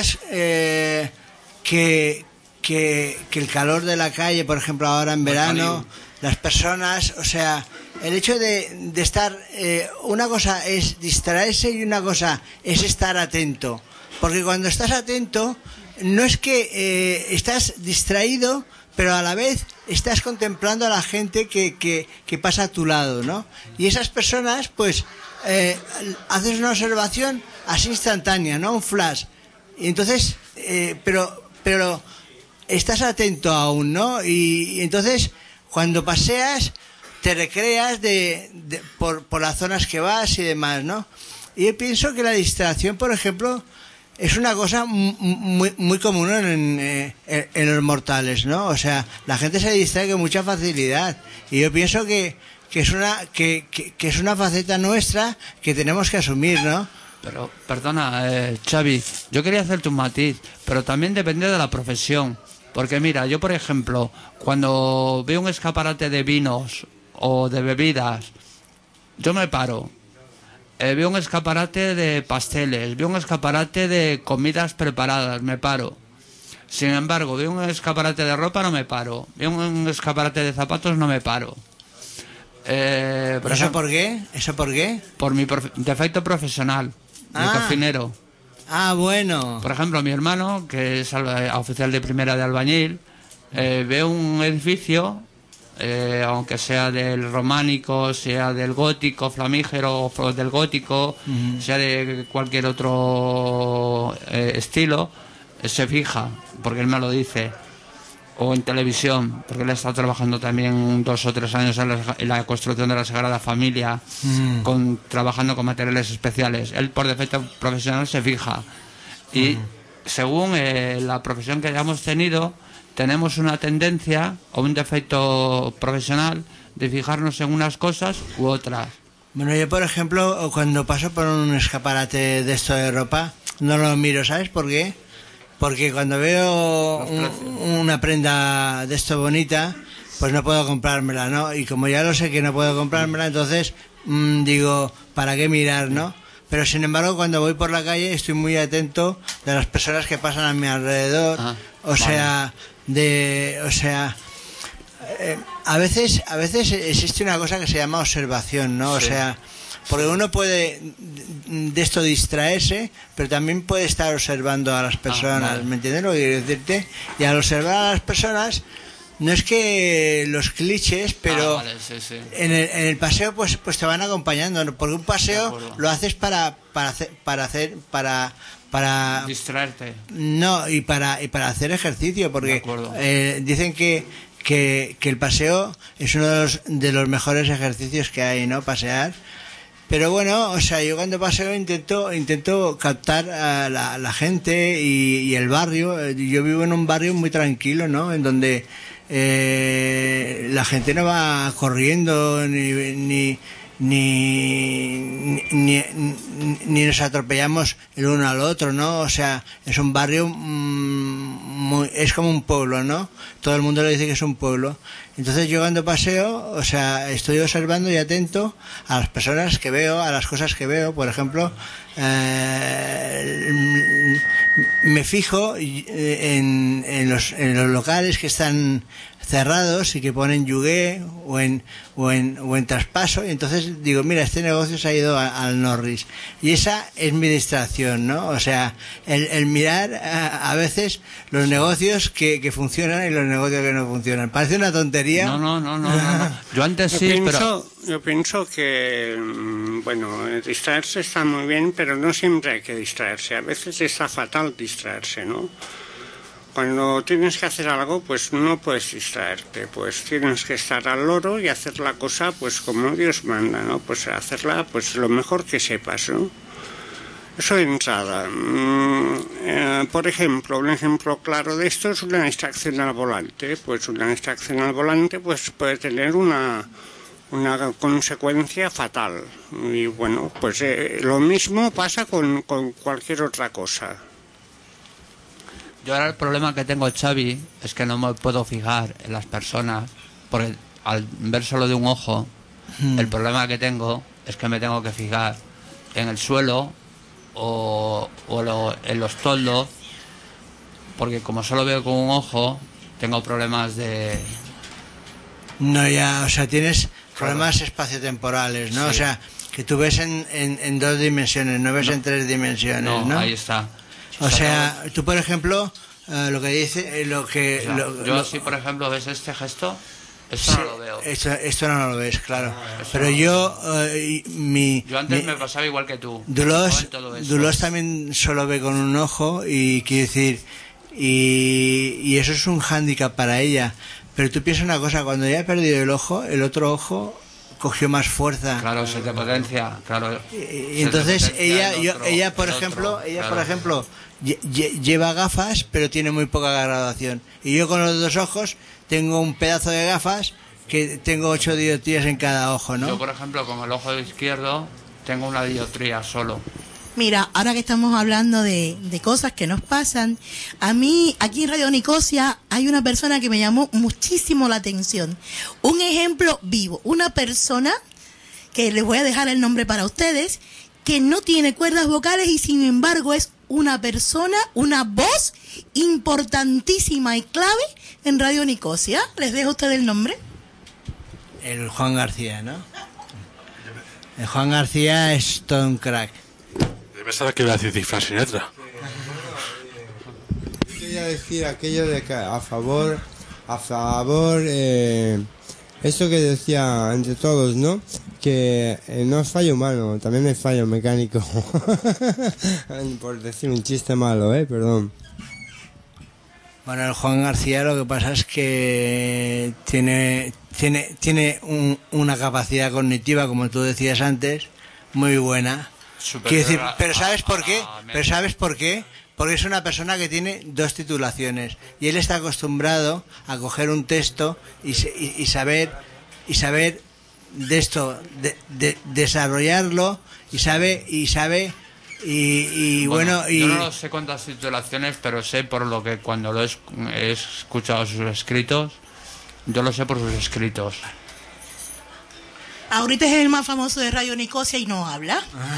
que el calor de la calle, por ejemplo, ahora en verano, las personas, o sea, el hecho de estar, una cosa es distraerse y una cosa es estar atento, porque cuando estás atento, no es que estás distraído, pero a la vez estás contemplando a la gente que pasa a tu lado, ¿no? Y esas personas, pues, haces una observación así instantánea, ¿no? Un flash. Y entonces, pero estás atento aún, ¿no? Y entonces, cuando paseas, te recreas por las zonas que vas y demás, ¿no? Y yo pienso que la distracción, por ejemplo, es una cosa muy común en los mortales, ¿no? O sea, la gente se distrae con mucha facilidad. Y yo pienso que es una faceta nuestra que tenemos que asumir, ¿no? Pero, perdona, Xavi, yo quería hacerte un matiz, pero también depende de la profesión. Porque mira, yo por ejemplo, cuando veo un escaparate de vinos o de bebidas, yo me paro. Veo un escaparate de pasteles, veo un escaparate de comidas preparadas, me paro. Sin embargo, veo un escaparate de ropa, no me paro. Veo un escaparate de zapatos, no me paro. ¿Eso por qué? ¿Eso por qué? Por mi defecto profesional, de cocinero. Ah, bueno. Por ejemplo, mi hermano, que es oficial de primera de albañil, ve un edificio, aunque sea del románico, sea del gótico, flamígero, o del gótico, sea de cualquier otro estilo, se fija, porque él me lo dice. O en televisión, porque él ha estado trabajando también 2 o 3 años en la construcción de la Sagrada Familia, trabajando con materiales especiales. Él por defecto profesional se fija. Y según la profesión que hayamos tenido, tenemos una tendencia o un defecto profesional de fijarnos en unas cosas u otras. Bueno, yo por ejemplo, cuando paso por un escaparate de esto de ropa, no lo miro, ¿sabes por qué? Porque cuando veo una prenda de esto bonita, pues no puedo comprármela, ¿no? Y como ya lo sé que no puedo comprármela, entonces digo, ¿para qué mirar, no? Pero sin embargo, cuando voy por la calle estoy muy atento de las personas que pasan a mi alrededor. A veces existe una cosa que se llama observación, ¿no? Sí. O sea, porque uno puede de esto distraerse, pero también puede estar observando a las personas, ¿me entiendes lo que quiero decirte? Y al observar a las personas, no es que los clichés, pero sí. en el paseo pues te van acompañando, ¿no? Porque un paseo lo haces para distraerte. No, y para hacer ejercicio, porque dicen que el paseo es uno de los mejores ejercicios que hay, ¿no? Pasear. Pero bueno, o sea, yo cuando paseo intento captar a la gente y el barrio. Yo vivo en un barrio muy tranquilo, ¿no? En donde la gente no va corriendo ni ni nos atropellamos el uno al otro, ¿no? O sea, es un barrio es como un pueblo, ¿no? Todo el mundo le dice que es un pueblo. Entonces yo cuando paseo, o sea, estoy observando y atento a las personas que veo, a las cosas que veo. Por ejemplo, me fijo en los locales que están cerrados y que ponen yugué o en traspaso, y entonces digo, mira, este negocio se ha ido al Norris, y esa es mi distracción, ¿no? O sea, el mirar a veces los negocios que funcionan y los negocios que no funcionan. Parece una tontería. No. Yo antes Yo pienso que, bueno, distraerse está muy bien, pero no siempre hay que distraerse. A veces está fatal distraerse, ¿no? Cuando tienes que hacer algo, pues no puedes distraerte, pues tienes que estar al loro y hacer la cosa pues como Dios manda, ¿no? Pues hacerla pues lo mejor que sepas, ¿no? Eso de entrada. Por ejemplo, un ejemplo claro de esto es una distracción al volante. Pues una distracción al volante pues puede tener una consecuencia fatal. Y bueno, pues lo mismo pasa con cualquier otra cosa. Yo ahora el problema que tengo, Xavi, es que no me puedo fijar en las personas, porque al ver solo de un ojo, el problema que tengo es que me tengo que fijar en el suelo o en los toldos, porque como solo veo con un ojo, tengo problemas de... No, ya, o sea, tienes problemas espaciotemporales, ¿no? Sí. O sea, que tú ves en 2 dimensiones, no ves en 3 dimensiones, ¿no? Ahí está. O sea, tú, por ejemplo, lo que dice, yo así, por ejemplo, ¿ves este gesto? Esto sí, no lo veo. Esto no lo ves, claro. Pero yo, yo antes me pasaba igual que tú. Dulos también solo ve con un ojo, y quiere decir, y eso es un hándicap para ella. Pero tú piensas una cosa, cuando ya ha perdido el ojo, el otro ojo cogió más fuerza. Claro, se te potencia, claro. Y entonces ella, por ejemplo, lleva gafas, pero tiene muy poca graduación. Y yo con los 2 ojos tengo un pedazo de gafas que tengo 8 dioptrías en cada ojo, ¿no? Yo, por ejemplo, con el ojo izquierdo tengo una dioptría solo. Mira, ahora que estamos hablando de cosas que nos pasan, a mí aquí en Radio Nicosia hay una persona que me llamó muchísimo la atención. Un ejemplo vivo, una persona que les voy a dejar el nombre para ustedes, que no tiene cuerdas vocales y sin embargo es una persona, una voz importantísima y clave en Radio Nicosia. ¿Les dejo a ustedes el nombre? El Juan García, ¿no? El Juan García es todo un crack. Yo pensaba que iba a decir cifras sin letra. Yo quería decir aquello de que a favor, esto que decía entre todos, ¿no? Que no es fallo humano, también es fallo mecánico. Por decir un chiste malo, perdón. Bueno, el Juan García lo que pasa es que tiene una capacidad cognitiva, como tú decías antes, muy buena. Quiero decir, pero ¿sabes por qué? Porque es una persona que tiene 2 titulaciones y él está acostumbrado a coger un texto y saber de esto, de desarrollarlo y bueno, yo no sé cuántas titulaciones, pero sé por lo que cuando lo he escuchado sus escritos, yo lo sé por sus escritos. Ahorita es el más famoso de Radio Nicosia y no habla.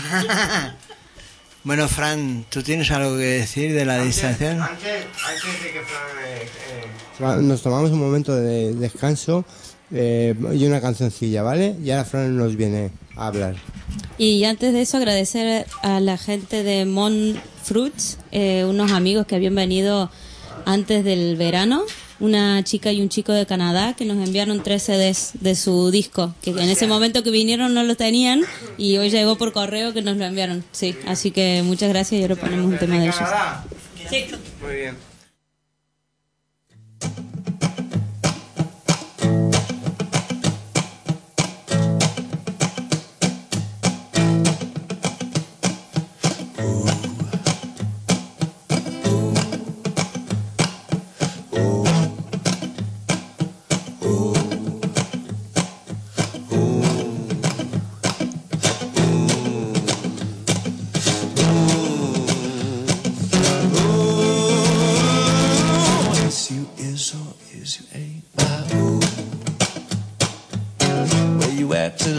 Bueno, Fran, ¿tú tienes algo que decir de la distracción? Antes de que Fran... Nos tomamos un momento de descanso y una cancioncilla, ¿vale? Y ahora Fran nos viene a hablar. Y antes de eso, agradecer a la gente de Mon Fruits, unos amigos que habían venido antes del verano, una chica y un chico de Canadá, que nos enviaron 3 CDs de su disco, que en ese momento que vinieron no lo tenían y hoy llegó por correo que nos lo enviaron. Sí, así que muchas gracias y ahora ponemos un tema de ellos. Sí. Muy bien.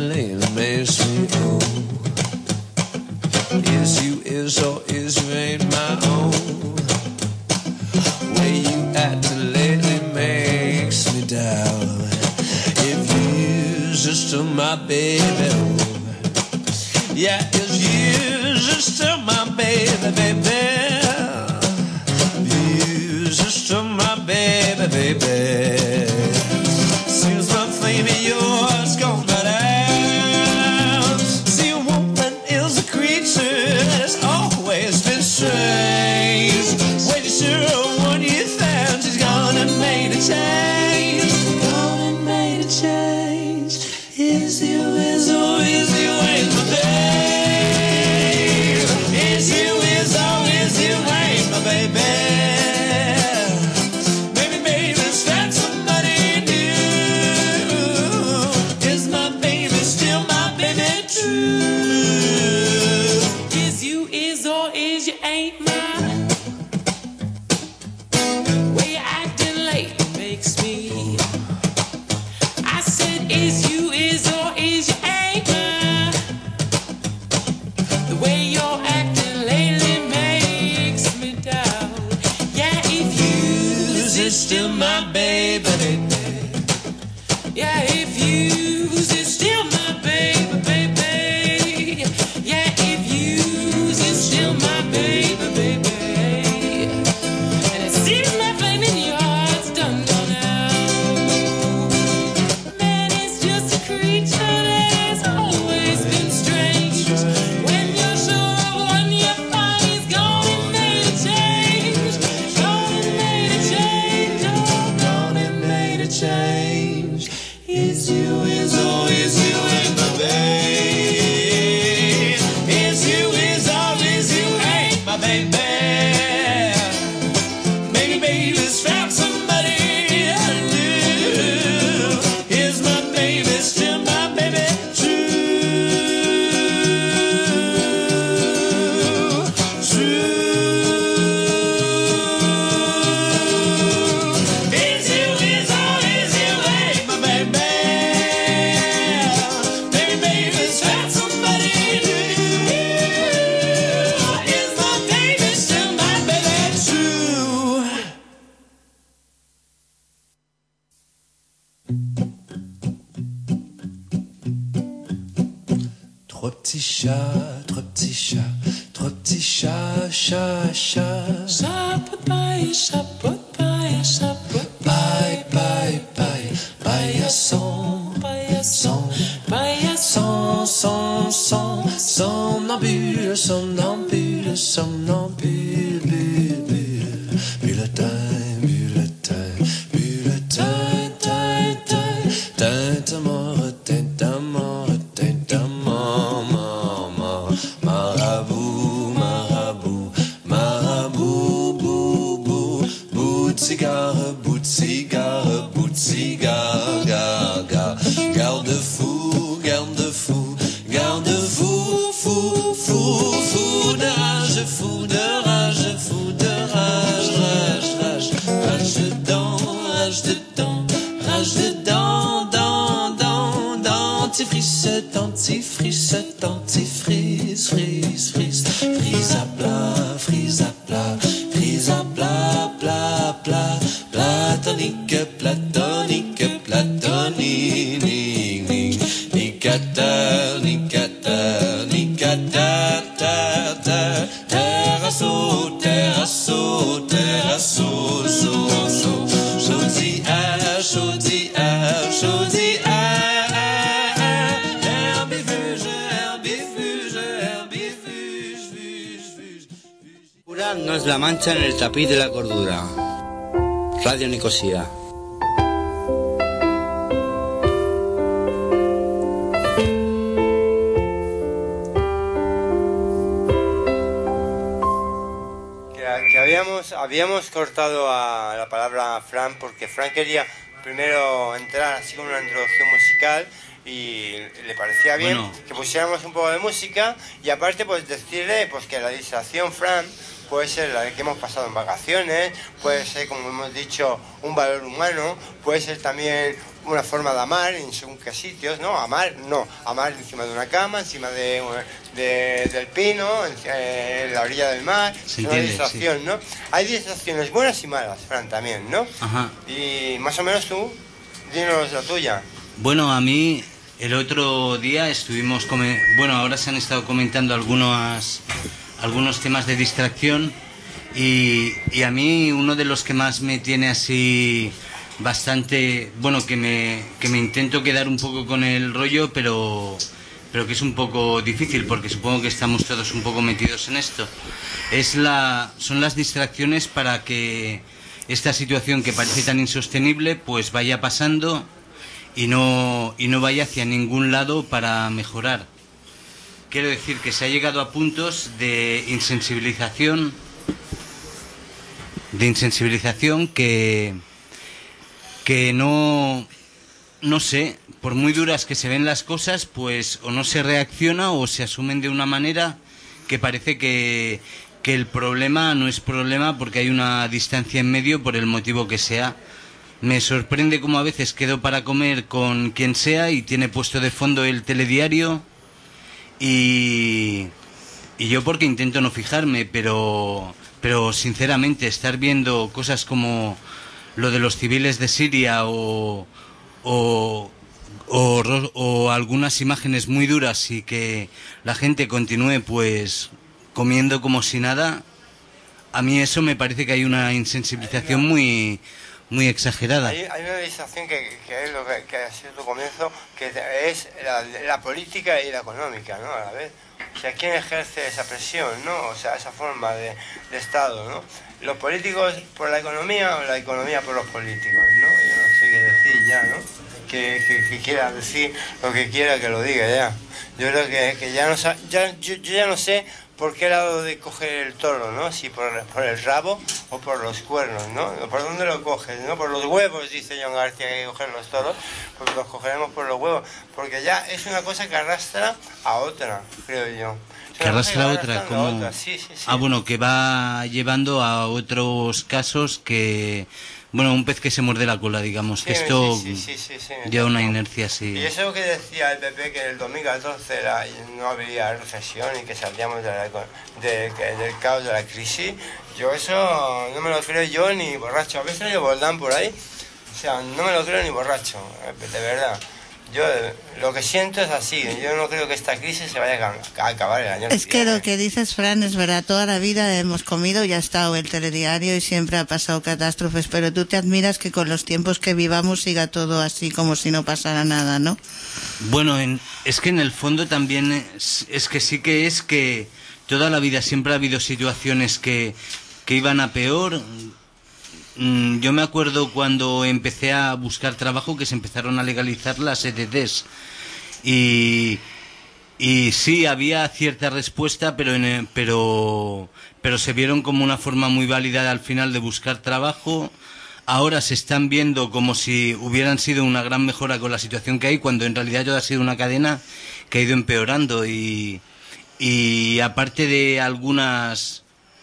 lately makes me old. Is you is or is you ain't my own. Way you acting lately makes me doubt if you's just my baby. Yeah, if you's just my baby, baby. You's just my baby, baby. Seems the flame of yours gone right out. See, a woman is a creature that's always been strange. When you're sure when you found she's gone and made a change. Gone and made a change. Is you is or is you ain't my babe. Is you is or is you ain't my baby. Still my baby, yeah, if you's is still my baby, baby, yeah, if you's is still my baby, baby, and it seems my flame in your heart's done gone out. Man, it's just a creature that has always been strange. When you're sure of one you find he's gone and made a change, gone and made a change. Change. Is you is or is you ain't my babe. Is you is or is you ain't my baby. Maybe baby's found somebody new. Is my baby still my baby true? True. Trois petits chats, chat, chat. Chapotaille, chapotaille, chapotaille. Paille, paille, paillasson, paillasson, paillasson, somnambule, somnambule, somnambule, bulletin, bulletin, bulletin, tintamore, tintamore. Cigare, bout de cigare, bout de cigare, garde-fou, garde-fou, garde-fou, fou, fou, fou de rage, fou de rage, fou de rage, rage, rage, rage dedans, rage dedans, rage dedans, dentifrice, dentifrice, dentifrice, frise, frise, frise à plat, frise à plat, frise à plat, plat, plat, platonique, platonique, platonique, nicateur, nicateur, nicateur, terrasso, terrasso, terrasso, chaudière, chaudière, chaudière, herbifuge, herbifuge, herbifuge. Nos la mancha en el tapiz de la cordura. Radio Nicosia. Que habíamos cortado a la palabra Fran porque Fran quería primero entrar así con una introducción musical y le parecía bien que pusiéramos un poco de música y aparte pues decirle pues que la distracción Fran puede ser la que hemos pasado en vacaciones, puede ser, como hemos dicho, un valor humano, puede ser también una forma de amar en según qué sitios, ¿no? Amar encima de una cama, encima del pino, en la orilla del mar, es una distracción, ¿no? Hay distracciones buenas y malas, Fran, también, ¿no? Ajá. Y más o menos tú, dinos la tuya. Bueno, a mí el otro día estuvimos... ahora se han estado comentando algunos temas de distracción y a mí uno de los que más me tiene así bastante... que me intento quedar un poco con el rollo, pero que es un poco difícil porque supongo que estamos todos un poco metidos en esto. Son las distracciones para que esta situación que parece tan insostenible pues vaya pasando y no vaya hacia ningún lado para mejorar. Quiero decir que se ha llegado a puntos de insensibilización que no sé, por muy duras que se ven las cosas, pues o no se reacciona o se asumen de una manera que parece que el problema no es problema porque hay una distancia en medio por el motivo que sea. Me sorprende cómo a veces quedo para comer con quien sea y tiene puesto de fondo el telediario y yo porque intento no fijarme, pero sinceramente estar viendo cosas como lo de los civiles de Siria o algunas imágenes muy duras y que la gente continúe pues comiendo como si nada, a mí eso me parece que hay una insensibilización muy exagerada. Hay una distracción que es lo que ha sido tu comienzo, que es la política y la económica, ¿no? A la vez. O sea, ¿quién ejerce esa presión, no? O sea, esa forma de Estado, ¿no? ¿Los políticos por la economía o la economía por los políticos, no? Yo no sé qué decir ya, ¿no? Que quiera decir lo que quiera que lo diga ya. Yo creo que ya no yo ya no sé por qué lado de coger el toro, ¿no? Si por el rabo o por los cuernos, ¿no? ¿Por dónde lo coges, no? Por los huevos, dice John García, que hay que coger los toros, pues los cogeremos por los huevos, porque ya es una cosa que arrastra a otra, creo yo. Que arrastra a otra, como... otra. Sí. Que va llevando a otros casos que... un pez que se muerde la cola, digamos, que esto lleva una inercia así. Y eso que decía el PP, que en el 2014 no habría recesión y que salíamos del caos de la crisis, yo eso no me lo creo yo ni borracho. A veces yo Boldán por ahí, o sea, no me lo creo ni borracho, de verdad. Yo lo que siento es así, yo no creo que esta crisis se vaya a acabar el año. Es que lo que dices, Fran, es verdad, toda la vida hemos comido y ha estado el telediario y siempre ha pasado catástrofes, pero tú te admiras que con los tiempos que vivamos siga todo así como si no pasara nada, ¿no? Es que en el fondo también es que toda la vida siempre ha habido situaciones que iban a peor. Yo me acuerdo cuando empecé a buscar trabajo que se empezaron a legalizar las ETTs y sí había cierta respuesta, pero se vieron como una forma muy válida al final de buscar trabajo. Ahora se están viendo como si hubieran sido una gran mejora con la situación que hay, cuando en realidad todo ha sido una cadena que ha ido empeorando y aparte de algunas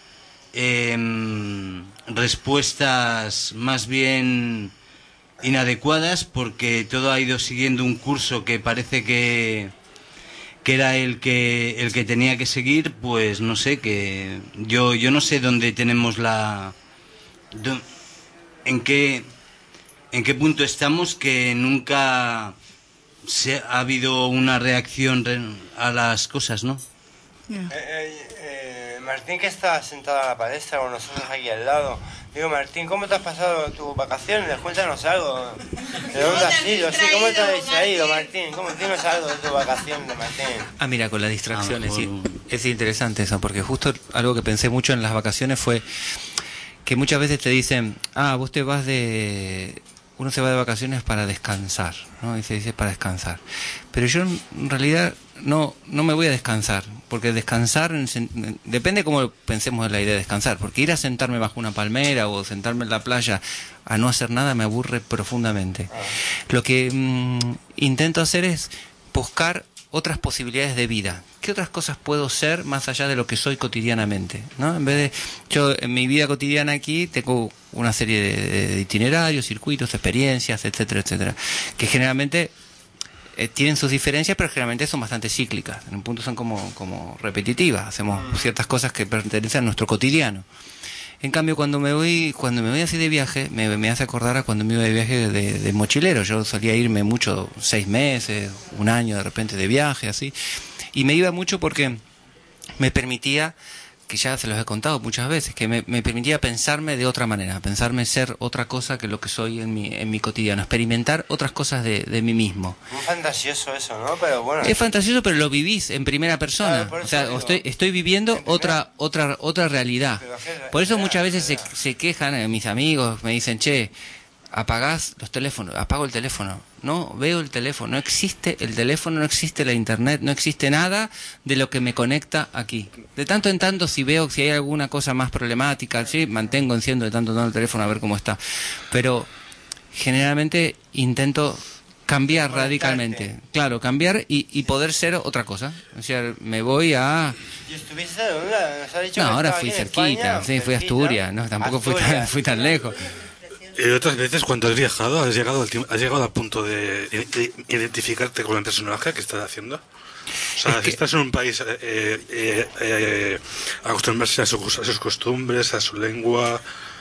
respuestas más bien inadecuadas, porque todo ha ido siguiendo un curso que parece que era el que tenía que seguir, pues no sé, que yo no sé dónde tenemos en qué punto estamos, que nunca ha habido una reacción a las cosas, ¿no? Martín, que está sentado a la palestra con nosotros aquí al lado. Digo, Martín, ¿cómo te has pasado tus vacaciones? Cuéntanos algo. ¿De dónde has ido? Sí, ¿cómo te has ido, Martín? Dinos algo de tu vacación, Martín. Mira, con las distracciones, es interesante eso, porque justo algo que pensé mucho en las vacaciones fue que muchas veces te dicen, uno se va de vacaciones para descansar, ¿no? Y se dice para descansar. Pero yo en realidad no me voy a descansar, porque descansar depende cómo pensemos en la idea de descansar, porque ir a sentarme bajo una palmera o sentarme en la playa a no hacer nada me aburre profundamente. Lo que intento hacer es buscar otras posibilidades de vida. ¿Qué otras cosas puedo ser más allá de lo que soy cotidianamente, ¿no? En vez de, yo en mi vida cotidiana aquí tengo una serie de itinerarios, circuitos, experiencias, etcétera, etcétera, que generalmente tienen sus diferencias, pero generalmente son bastante cíclicas. En un punto son como repetitivas. Hacemos ciertas cosas que pertenecen a nuestro cotidiano. En cambio, cuando me voy así de viaje, me hace acordar a cuando me iba de viaje de mochilero. Yo solía irme mucho, 6 meses, 1 año de repente de viaje, así. Y me iba mucho porque me permitía, que ya se los he contado muchas veces, que me permitía pensarme de otra manera, pensarme ser otra cosa que lo que soy en mi cotidiano, experimentar otras cosas de mí mismo. Muy fantasioso eso, ¿no? Pero bueno. Es fantasioso, pero lo vivís en primera persona. Claro, o sea, digo, estoy viviendo otra realidad. Por eso muchas veces se quejan mis amigos, me dicen, che, apagás los teléfonos, apago el teléfono. No veo el teléfono, no existe el teléfono, no existe la internet, no existe nada de lo que me conecta aquí. De tanto en tanto, si veo si hay alguna cosa más problemática, sí, enciendo de tanto en tanto el teléfono a ver cómo está. Pero generalmente intento cambiar radicalmente. Claro, cambiar y poder ser otra cosa. O sea, me voy a... ¿Y estuviste dónde? ¿Nos has dicho No, que ahora estaba fui aquí en cerquita, España? sí, fui a Asturias, no, tampoco fui tan lejos. Y otras veces cuando has viajado, has llegado al punto de identificarte con el personaje que estás haciendo. O sea, si estás en un país, acostumbrarse a sus costumbres, a su lengua,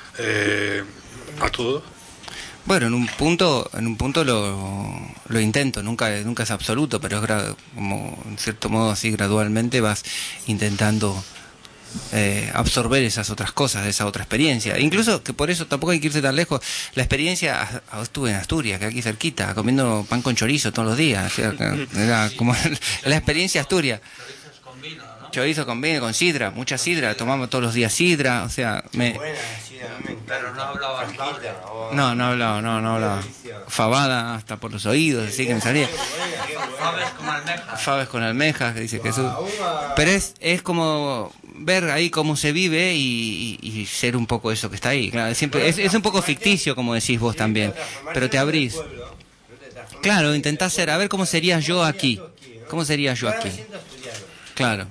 a todo. Bueno, en un punto lo intento, nunca es absoluto, pero es como en cierto modo así gradualmente vas intentando absorber esas otras cosas, esa otra experiencia. Incluso que por eso tampoco hay que irse tan lejos. La experiencia, estuve en Asturias, que aquí cerquita, comiendo pan con chorizo todos los días. O sea, era como la experiencia Asturias. Chorizo con vino, con sidra, mucha sidra, tomamos todos los días sidra, o sea, Pero no hablaba No hablaba. Fabada hasta por los oídos, así que me salía. Faves con almejas, que dice Jesús. Pero es como ver ahí cómo se vive y ser un poco eso que está ahí. Claro, siempre es un poco ficticio, como decís vos también, pero te abrís. Claro, intentás ser, a ver cómo sería yo aquí. ¿Cómo sería yo aquí? Claro.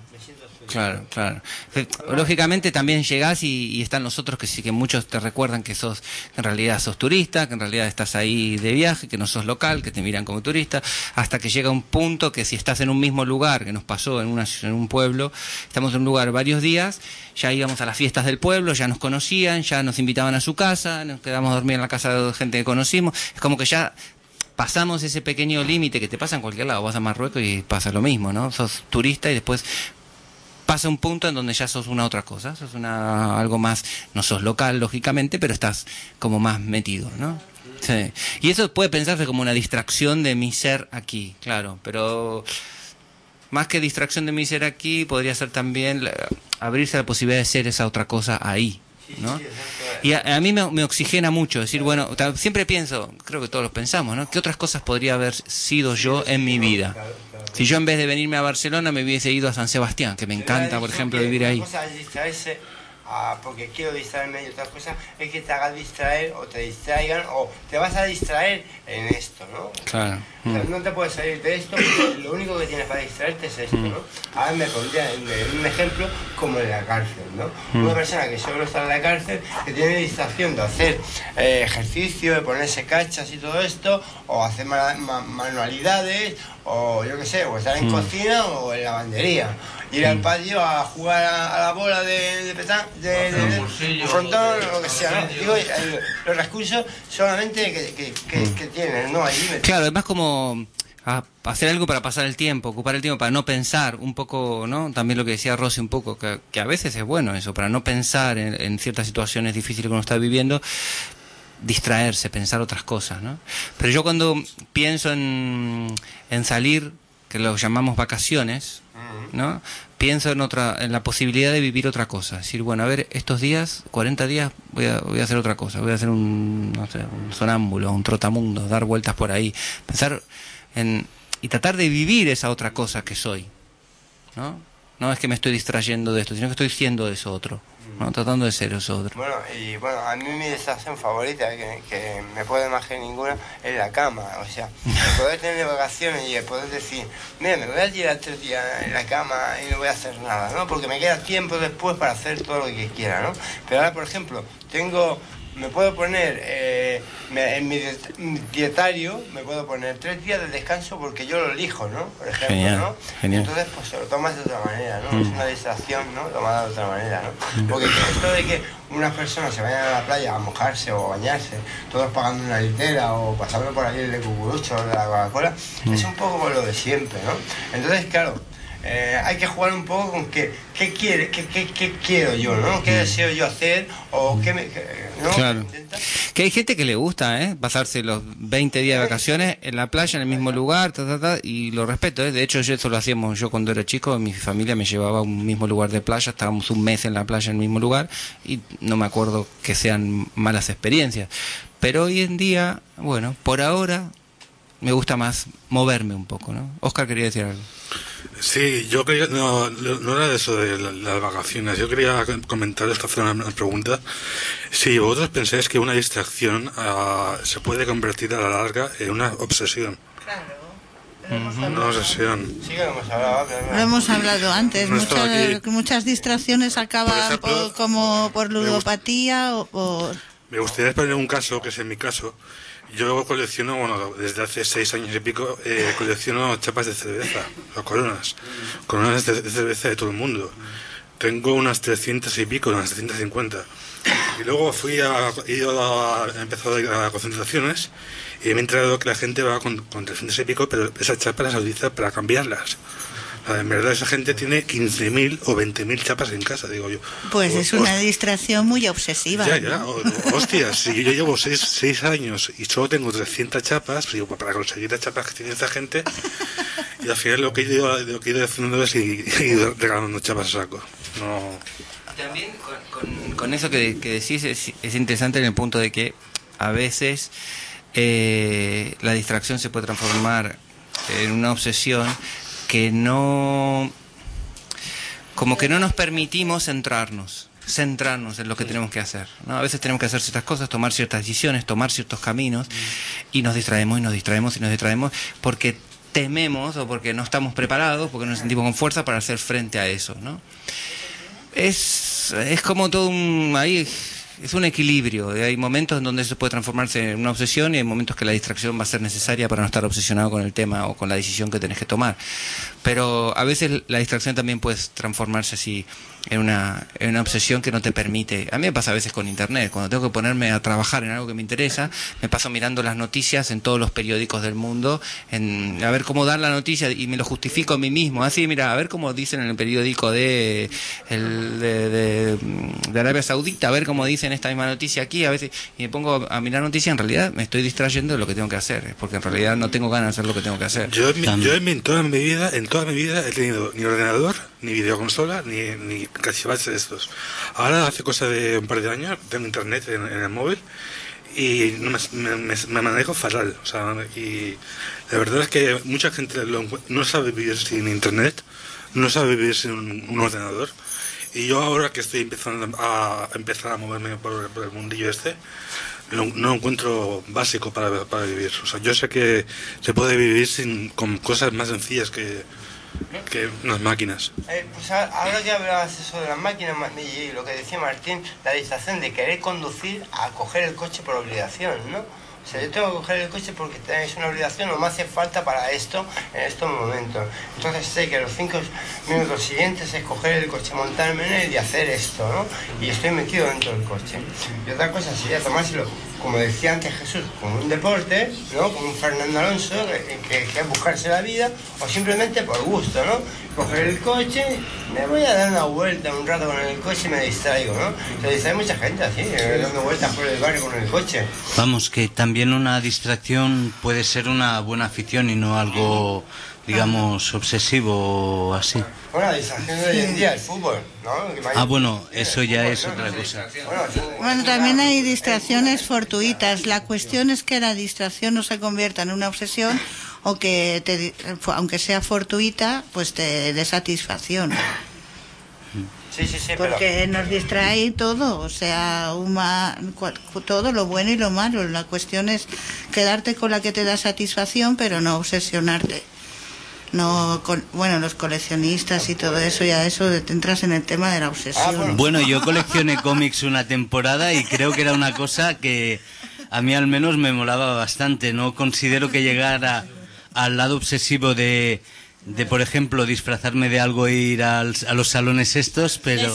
Lógicamente también llegás y están los otros que muchos te recuerdan que en realidad sos turista, que en realidad estás ahí de viaje, que no sos local, que te miran como turista, hasta que llega un punto que si estás en un mismo lugar, que nos pasó en un pueblo, estamos en un lugar varios días, ya íbamos a las fiestas del pueblo, ya nos conocían, ya nos invitaban a su casa, nos quedamos a dormir en la casa de gente que conocimos, es como que ya pasamos ese pequeño límite que te pasa en cualquier lado, vas a Marruecos y pasa lo mismo, ¿no? Sos turista y después pasa un punto en donde ya sos una otra cosa, sos algo más, no sos local lógicamente, pero estás como más metido, ¿no? Sí. Y eso puede pensarse como una distracción de mi ser aquí, claro, pero más que distracción de mi ser aquí, podría ser también abrirse a la posibilidad de ser esa otra cosa ahí, ¿no? Y a mí me oxigena mucho decir, bueno, siempre pienso, creo que todos lo pensamos, ¿no? ¿Qué otras cosas podría haber sido yo en mi vida? Si yo en vez de venirme a Barcelona me hubiese ido a San Sebastián, que me encanta, por ejemplo, vivir ahí. Porque quiero distraerme y otras cosas, es que te hagas distraer o te distraigan o te vas a distraer en esto, ¿no? Claro. O sea, no te puedes salir de esto porque lo único que tienes para distraerte es esto, ¿no? Ahora me pondría un ejemplo como en la cárcel, ¿no? Una persona que solo está en la cárcel, que tiene distracción de hacer ejercicio, de ponerse cachas y todo esto, o hacer manualidades, o yo qué sé, o estar en cocina o en lavandería. Ir al patio a jugar a la bola de frontón o lo que sea, ¿no? Digo, los recursos solamente que tienen, ¿no? Allí claro, es más como hacer algo para pasar el tiempo, ocupar el tiempo para no pensar un poco, ¿no? También lo que decía Rosy un poco, que a veces es bueno eso, para no pensar en ciertas situaciones difíciles que uno está viviendo, distraerse, pensar otras cosas, ¿no? Pero yo cuando pienso en salir, que lo llamamos vacaciones, ¿no? Pienso en la posibilidad de vivir otra cosa, decir, bueno, a ver, estos días, 40 días, voy a hacer otra cosa, voy a hacer un sonámbulo, un trotamundo, dar vueltas por ahí, pensar y tratar de vivir esa otra cosa que soy, ¿no? No es que me estoy distrayendo de esto, sino que estoy siendo eso otro, ¿no? Tratando de ser eso otro. Bueno, a mí mi distracción favorita, que me puede imaginar ninguna, es la cama. O sea, el poder tener vacaciones y el poder decir, mira, me voy a tirar 3 días en la cama y no voy a hacer nada, ¿no? Porque me queda tiempo después para hacer todo lo que quiera, ¿no? Pero ahora, por ejemplo, me puedo poner en mi dietario, me puedo poner 3 días de descanso porque yo lo elijo, ¿no? Por ejemplo, Genial, ¿no? genial. Entonces, pues lo tomas de otra manera, ¿no? Es una distracción, ¿no? Tomada de otra manera, ¿no? Porque esto de que unas personas se vayan a la playa a mojarse o a bañarse, todos pagando una litera o pasando por allí el de cucurucho o de la Coca-Cola, es un poco lo de siempre, ¿no? Entonces, claro, hay que jugar un poco con qué quiero yo, ¿no? ¿Qué deseo yo hacer? O qué ¿no? Claro. Que hay gente que le gusta, pasarse los 20 días de vacaciones en la playa, en el mismo lugar, y lo respeto, De hecho, eso lo hacíamos yo cuando era chico, mi familia me llevaba a un mismo lugar de playa, estábamos un mes en la playa en el mismo lugar, y no me acuerdo que sean malas experiencias. Pero hoy en día, bueno, por ahora me gusta más moverme un poco, ¿no? Oscar quería decir algo. Sí, yo quería, no era de eso de las vacaciones, yo quería comentar, hacer una pregunta. Si vosotros pensáis que una distracción se puede convertir a la larga en una obsesión. Una obsesión. Sí que lo hemos hablado. Lo hemos hablado antes. No estaba aquí. Muchas distracciones acaban Por ejemplo, como por ludopatía o por... Me gustaría poner un caso, que es en mi caso. Yo colecciono, desde hace 6 años y pico, colecciono chapas de cerveza, o coronas de cerveza de todo el mundo. Tengo unas 300 y pico, unas 350. Y luego he empezado a ir a concentraciones y me he enterado que la gente va con 300 y pico, pero esas chapas las utiliza para cambiarlas. En verdad esa gente tiene 15.000 o 20.000 chapas en casa, digo yo. Pues es una distracción muy obsesiva. Ya, hostias, si yo llevo 6 años y solo tengo 300 chapas, digo, para conseguir las chapas que tiene esta gente, y al final lo que he ido haciendo es ir regalando chapas a saco. No. También con eso que decís es interesante en el punto de que a veces la distracción se puede transformar en una obsesión que como que no nos permitimos centrarnos en lo que tenemos que hacer, ¿no? A veces tenemos que hacer ciertas cosas, tomar ciertas decisiones, tomar ciertos caminos, y nos distraemos porque tememos o porque no estamos preparados, porque no nos sentimos con fuerza para hacer frente a eso, ¿no? Es como todo es un equilibrio. Hay momentos en donde eso puede transformarse en una obsesión y hay momentos que la distracción va a ser necesaria para no estar obsesionado con el tema o con la decisión que tenés que tomar. Pero a veces la distracción también puede transformarse así en una obsesión que no te permite. A mí me pasa a veces con internet, cuando tengo que ponerme a trabajar en algo que me interesa, me paso mirando las noticias en todos los periódicos del mundo, a ver cómo dar la noticia, y me lo justifico a mí mismo. Así, mira, a ver cómo dicen en el periódico de Arabia Saudita, a ver cómo dicen esta misma noticia aquí, a veces, y me pongo a mirar noticias, en realidad me estoy distrayendo de lo que tengo que hacer, porque en realidad no tengo ganas de hacer lo que tengo que hacer. Yo en toda mi vida he tenido ni ordenador, ni videoconsola, ni cachivaches de estos. Ahora, hace cosa de un par de años, tengo internet en el móvil y me manejo fatal. O sea, y la verdad es que mucha gente no sabe vivir sin internet, no sabe vivir sin un ordenador. Y yo ahora que estoy empezando a moverme por el mundillo no encuentro básico para vivir. O sea, yo sé que se puede vivir con cosas más sencillas que unas máquinas. Pues ahora que hablabas eso de las máquinas y lo que decía Martín, la distracción de querer conducir a coger el coche por obligación, ¿no? O sea, yo tengo que coger el coche porque es una obligación o me hace falta para esto en estos momentos. Entonces sé que los 5 minutos siguientes es coger el coche, montarme en él y hacer esto, ¿no? Y estoy metido dentro del coche. Y otra cosa sería tomárselo, como decía antes Jesús, como un deporte, ¿no? Como un Fernando Alonso, que es buscarse la vida, o simplemente por gusto, ¿no? Coger el coche, me voy a dar una vuelta un rato con el coche y me distraigo, ¿no? Se distrae mucha gente así, dando vueltas por el barrio con el coche. Vamos, que también una distracción puede ser una buena afición y no algo, digamos, obsesivo o así. Bueno, la distracción de hoy en día, el fútbol, ¿no? Bueno, eso ya es otra cosa. Bueno, también hay distracciones fortuitas. La cuestión es que la distracción no se convierta en una obsesión o que, aunque sea fortuita, pues te dé satisfacción. Sí, porque nos distrae todo, o sea, todo lo bueno y lo malo. La cuestión es quedarte con la que te da satisfacción, pero no obsesionarte. No, los coleccionistas y todo eso, ya eso te entras en el tema de la obsesión. Bueno, yo coleccioné cómics una temporada y creo que era una cosa que a mí al menos me molaba bastante. No considero que llegara al lado obsesivo de por ejemplo, disfrazarme de algo e ir a los salones estos, pero...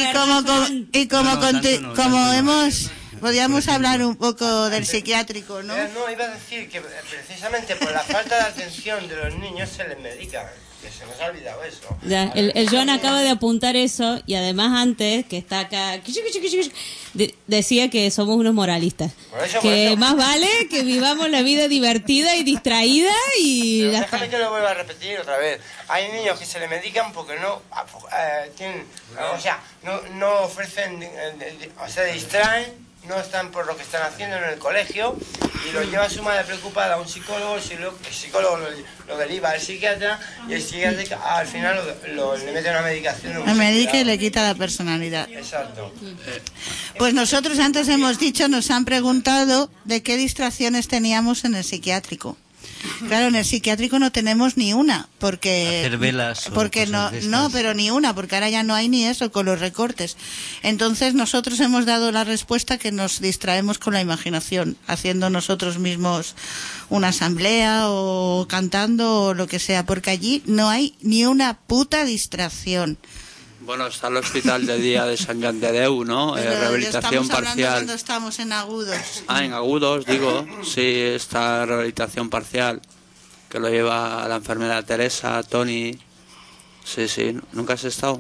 Podríamos hablar un poco del psiquiátrico, ¿no? No, iba a decir que precisamente por la falta de atención de los niños se les medica. Que se nos ha olvidado eso. Ya, el Joan acaba de apuntar eso y además antes, que está acá, decía que somos unos moralistas. Por eso. Más vale que vivamos la vida divertida y distraída y... Pero déjame que lo vuelva a repetir otra vez. Hay niños que se le medican porque no tienen... O sea, no ofrecen... O sea, distraen, no están por lo que están haciendo en el colegio y lo lleva su madre preocupada a un psicólogo, el psicólogo lo deriva al psiquiatra y el psiquiatra al final le mete una medicación. Le medica y le quita la personalidad. Exacto. Pues nosotros antes hemos dicho, nos han preguntado de qué distracciones teníamos en el psiquiátrico. Claro, en el psiquiátrico no tenemos ni una, porque... Hacer velas. Porque pero ni una, porque ahora ya no hay ni eso con los recortes. Entonces nosotros hemos dado la respuesta que nos distraemos con la imaginación, haciendo nosotros mismos una asamblea o cantando o lo que sea, porque allí no hay ni una puta distracción. Bueno, está el hospital de día de Sant Joan de Déu, ¿no? Rehabilitación parcial. Cuando estamos en agudos. En agudos, digo. Sí, está rehabilitación parcial, que lo lleva la enfermera Teresa, Tony. Sí, ¿nunca has estado?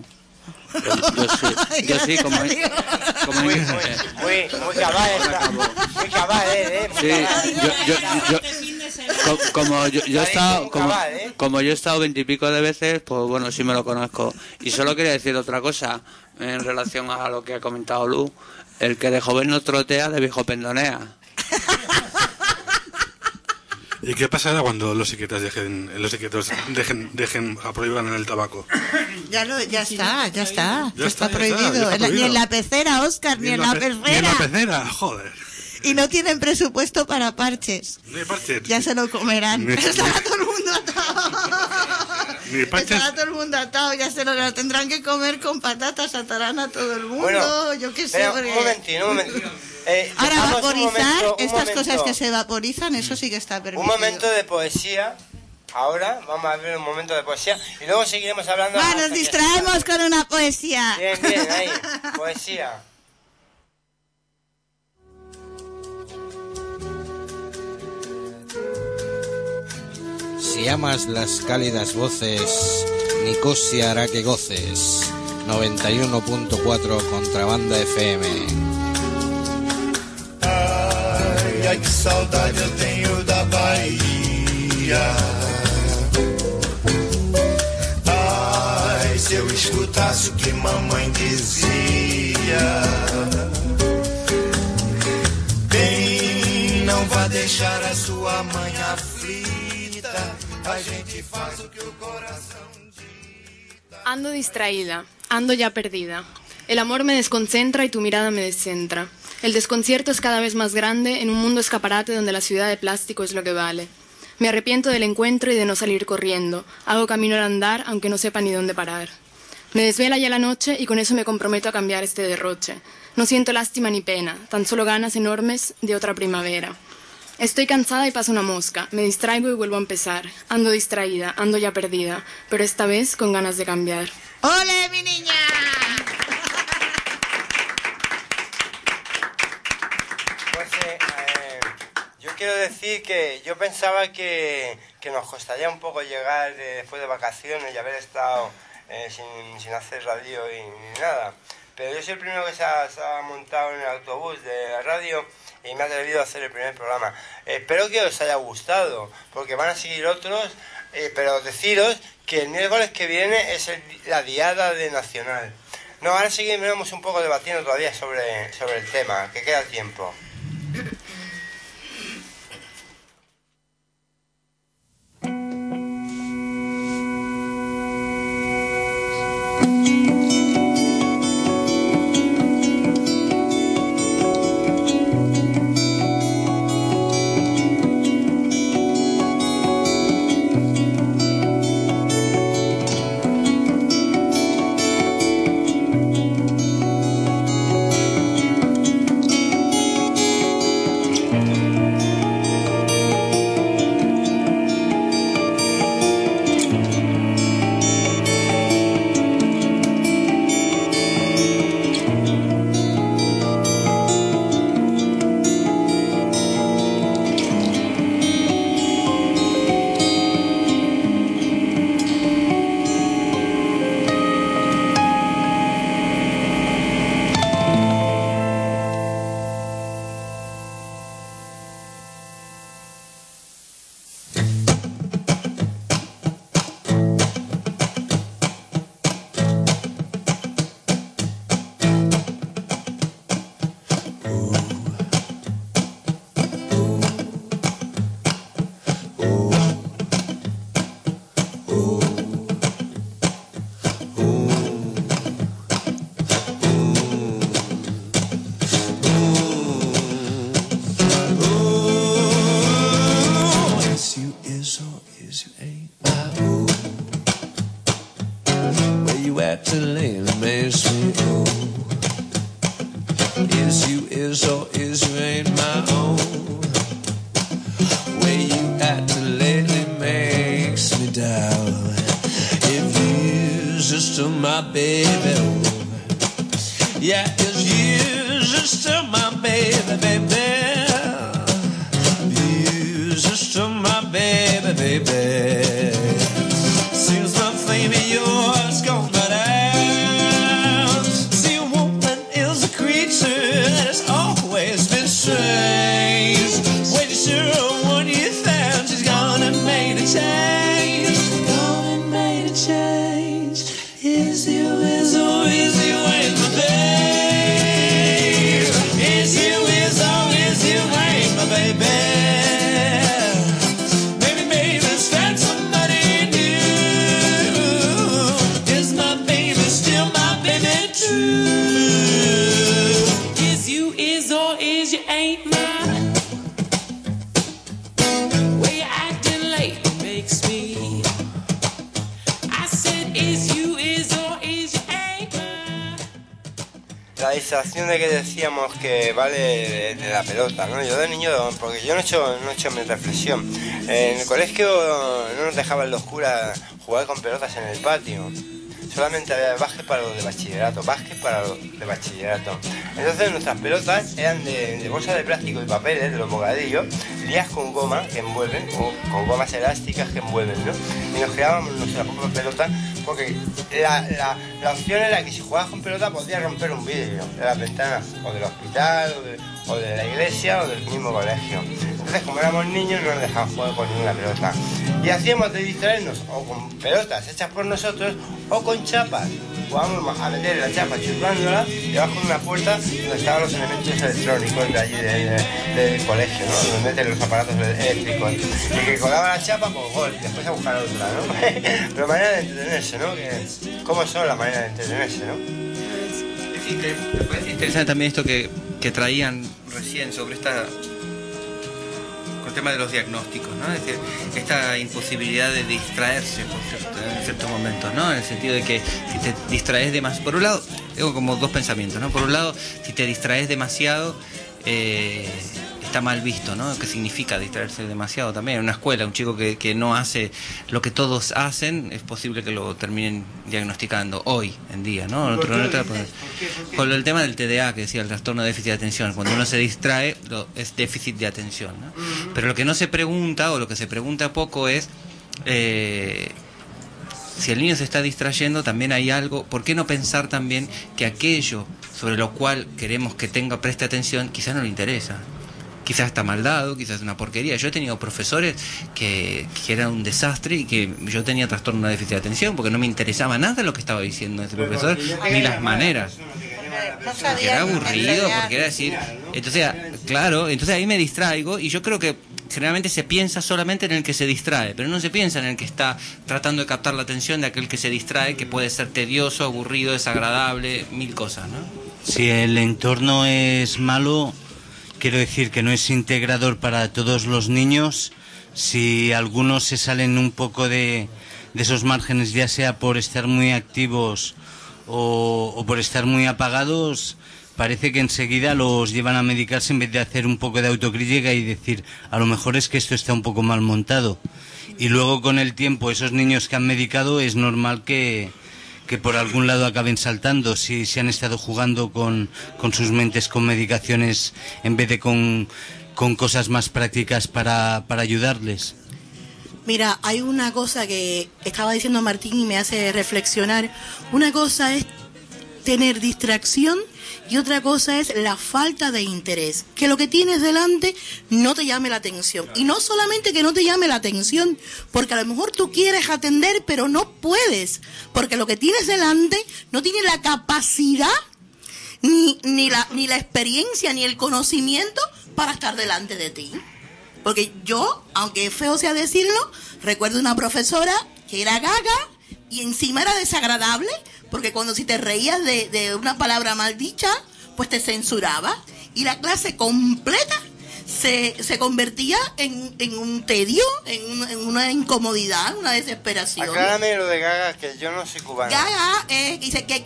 Yo sí, como muy cabal, Sí, como yo he estado 20 y pico de veces, pues bueno, sí me lo conozco. Y solo quería decir otra cosa en relación a lo que ha comentado Lu. El que de joven no trotea, de viejo pendonea. ¿Y qué pasará cuando los psiquiatras prohíban el tabaco? Ya está prohibido. Ni en la pecera, Óscar, ni en la pecera. Ni en la pecera, joder. Y no tienen presupuesto para parches. Ni parches. Ya se lo comerán. Pero estará todo el mundo atado. Ni parches. Estará todo el mundo atado. Ya se lo tendrán que comer con patatas. Atarán a todo el mundo. Bueno, yo qué sé. Un momentito. Ahora vaporizar, estas cosas que se vaporizan, eso sí que está permitido. Un momento de poesía. Ahora vamos a ver un momento de poesía y luego seguiremos hablando. Nos distraemos con una poesía. Bien, ahí. Poesía. Si amas las cálidas voces, Nicosia hará que goces. 91.4 Contrabanda FM. Ai, que saudade eu tenho da Bahia. Ai, se eu escutasse o que mamãe dizia. Bem, não vá deixar a sua mãe aflita. A gente faz o que o coração dita. Ando distraída, ando ya perdida. El amor me desconcentra y tu mirada me descentra. El desconcierto es cada vez más grande en un mundo escaparate donde la ciudad de plástico es lo que vale. Me arrepiento del encuentro y de no salir corriendo. Hago camino al andar, aunque no sepa ni dónde parar. Me desvela ya la noche y con eso me comprometo a cambiar este derroche. No siento lástima ni pena, tan solo ganas enormes de otra primavera. Estoy cansada y pasa una mosca. Me distraigo y vuelvo a empezar. Ando distraída, ando ya perdida, pero esta vez con ganas de cambiar. ¡Ole, mi niña! Quiero decir que yo pensaba que nos costaría un poco llegar después de vacaciones y haber estado sin hacer radio y nada. Pero yo soy el primero que se ha montado en el autobús de la radio y me ha atrevido a hacer el primer programa. Espero que os haya gustado, porque van a seguir otros, pero deciros que el miércoles que viene es la diada de Nacional. No, ahora seguiremos un poco debatiendo todavía sobre el tema, que queda tiempo. acting lately makes me old. Is you is or is you ain't my own. Way you acting lately makes me doubt if you's just still my baby. Yeah, is you just still my baby, baby. You's just still my baby, baby. Seems the flame of yours gone but out. See, a woman is a creature that has always been strange. When you're sure of what you found, she's gone and made a change. Gone and made a change. Is you is or is you ain't my babe. Is you is or is you ain't my baby. La distracción de que decíamos que vale de la pelota, ¿no? Yo de niño, porque yo no he hecho mi reflexión. En el colegio no nos dejaban los curas jugar con pelotas en el patio. Solamente había básquet para los de bachillerato, Entonces nuestras pelotas eran de bolsa de plástico y papeles, de los bocadillos, lías con goma que envuelven, o con gomas elásticas que envuelven, ¿no? Y nos creábamos nuestra propia pelota, porque la opción era que si jugabas con pelota podías romper un vidrio de las ventanas, o del hospital, o de la iglesia, o del mismo colegio. Entonces, como éramos niños, no nos dejaban jugar con ninguna pelota. Y hacíamos de distraernos o con pelotas hechas por nosotros o con chapas. Jugábamos a meter la chapa chupándola debajo de una puerta donde estaban los elementos electrónicos de allí del colegio, ¿no? Donde meten los aparatos eléctricos. Y que colaba la chapa, pues gol, y después a buscar otra, ¿no? Pero manera de entretenerse, ¿no? ¿Cómo son las maneras de entretenerse, no? Es interesante también esto que traían recién sobre con el tema de los diagnósticos, ¿no? Es decir, esta imposibilidad de distraerse en ciertos momentos, ¿no? En el sentido de que si te distraes demasiado, por un lado, tengo como dos pensamientos, ¿no? Por un lado, si te distraes demasiado, está mal visto, ¿no? ¿Qué significa distraerse demasiado también? En una escuela, un chico que no hace lo que todos hacen, es posible que lo terminen diagnosticando hoy en día, ¿no? Con el tema del TDA, que decía, el trastorno de déficit de atención, cuando uno se distrae, es déficit de atención, ¿no? Pero lo que no se pregunta, o lo que se pregunta poco es, si el niño se está distrayendo, también hay algo, ¿por qué no pensar también que aquello sobre lo cual queremos que preste atención, quizás no le interesa? Quizás está mal dado, quizás es una porquería. Yo he tenido profesores que eran un desastre y que yo tenía trastorno de déficit de atención porque no me interesaba nada lo que estaba diciendo ese profesor, ni las maneras. Porque era aburrido, porque era decir... Entonces, claro, entonces ahí me distraigo y yo creo que generalmente se piensa solamente en el que se distrae, pero no se piensa en el que está tratando de captar la atención de aquel que se distrae, que puede ser tedioso, aburrido, desagradable, mil cosas, ¿no? Si el entorno es malo, quiero decir que no es integrador para todos los niños. Si algunos se salen un poco de esos márgenes, ya sea por estar muy activos o por estar muy apagados, parece que enseguida los llevan a medicarse en vez de hacer un poco de autocrítica y decir, a lo mejor es que esto está un poco mal montado. Y luego con el tiempo, esos niños que han medicado, es normal que por algún lado acaben saltando si han estado jugando con sus mentes con medicaciones en vez de con cosas más prácticas para ayudarles. Mira, hay una cosa que estaba diciendo Martín y me hace reflexionar. Una cosa es tener distracción y otra cosa es la falta de interés. Que lo que tienes delante no te llame la atención. Y no solamente que no te llame la atención, porque a lo mejor tú quieres atender, pero no puedes. Porque lo que tienes delante no tiene la capacidad, ni la experiencia, ni el conocimiento para estar delante de ti. Porque yo, aunque feo sea decirlo, recuerdo una profesora que era gaga y encima era desagradable, porque cuando si te reías de una palabra mal dicha, pues te censuraba. Y la clase completa se convertía en un tedio, en una incomodidad, una desesperación. Aclárame lo de gaga, que yo no soy cubano. Gaga dice que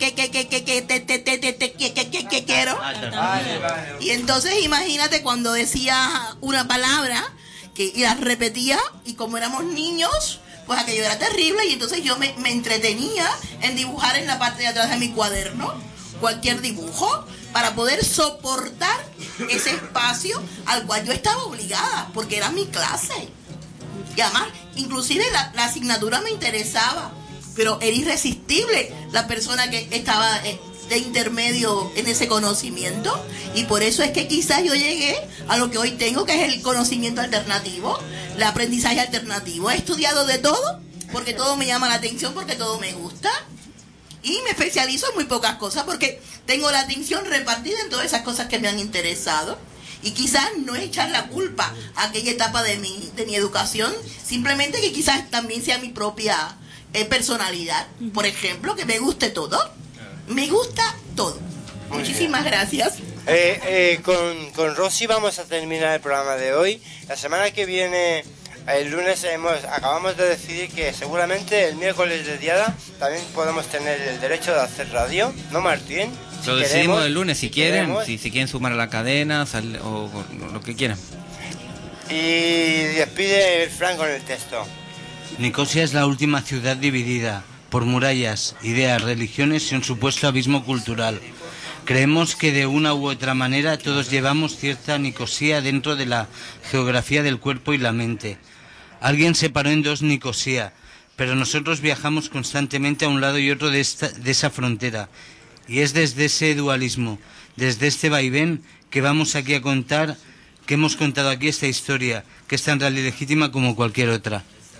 quiero. Y entonces imagínate cuando decía una palabra y la repetía, y como éramos niños, pues aquello era terrible, y entonces yo me entretenía en dibujar en la parte de atrás de mi cuaderno cualquier dibujo para poder soportar ese espacio al cual yo estaba obligada, porque era mi clase. Y además, inclusive la asignatura me interesaba, pero era irresistible la persona que estaba de intermedio en ese conocimiento, y por eso es que quizás yo llegué a lo que hoy tengo, que es el conocimiento alternativo, el aprendizaje alternativo. He estudiado de todo, porque todo me llama la atención, porque todo me gusta, y me especializo en muy pocas cosas, porque tengo la atención repartida en todas esas cosas que me han interesado. Y quizás no es echar la culpa a aquella etapa de mi educación, simplemente que quizás también sea mi propia personalidad. Por ejemplo, que me guste todo. Me gusta todo. Muchísimas gracias. Con Rosy vamos a terminar el programa de hoy. La semana que viene, el lunes, acabamos de decidir que seguramente el miércoles de Diada también podemos tener el derecho de hacer radio, ¿no, Martín? Lo decidimos el lunes, si quieren, si quieren sumar a la cadena o lo que quieran. Y despide Frank con el texto. Nicosia es la última ciudad dividida por murallas, ideas, religiones y un supuesto abismo cultural. Creemos que de una u otra manera todos llevamos cierta Nicosia dentro de la geografía del cuerpo y la mente. Alguien separó en dos Nicosia, pero nosotros viajamos constantemente a un lado y otro de esa frontera. Y es desde ese dualismo, desde este vaivén, que vamos aquí a contar, que hemos contado aquí esta historia, que es tan real y legítima como cualquier otra.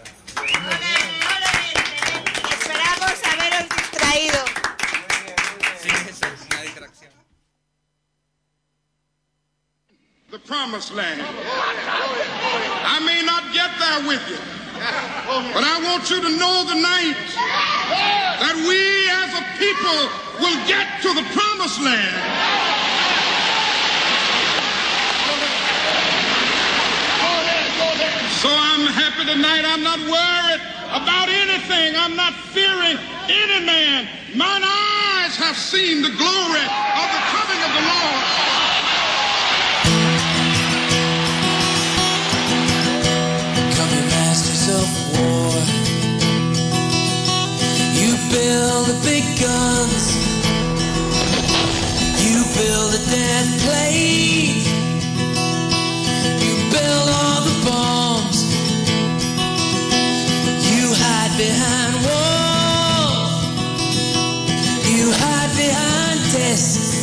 Esperamos haberos distraído. Sí, eso es una distracción. The promised land. I may not get there with you, but I want you to know tonight that we as a people will get to the promised land. So I'm happy tonight. I'm not worried about anything. I'm not fearing any man. Mine eyes have seen the glory of the coming of the Lord. Coming masters of war. You build the big guns. You build the dead plane. You build all the bombs. You hide behind walls. You hide behind desks.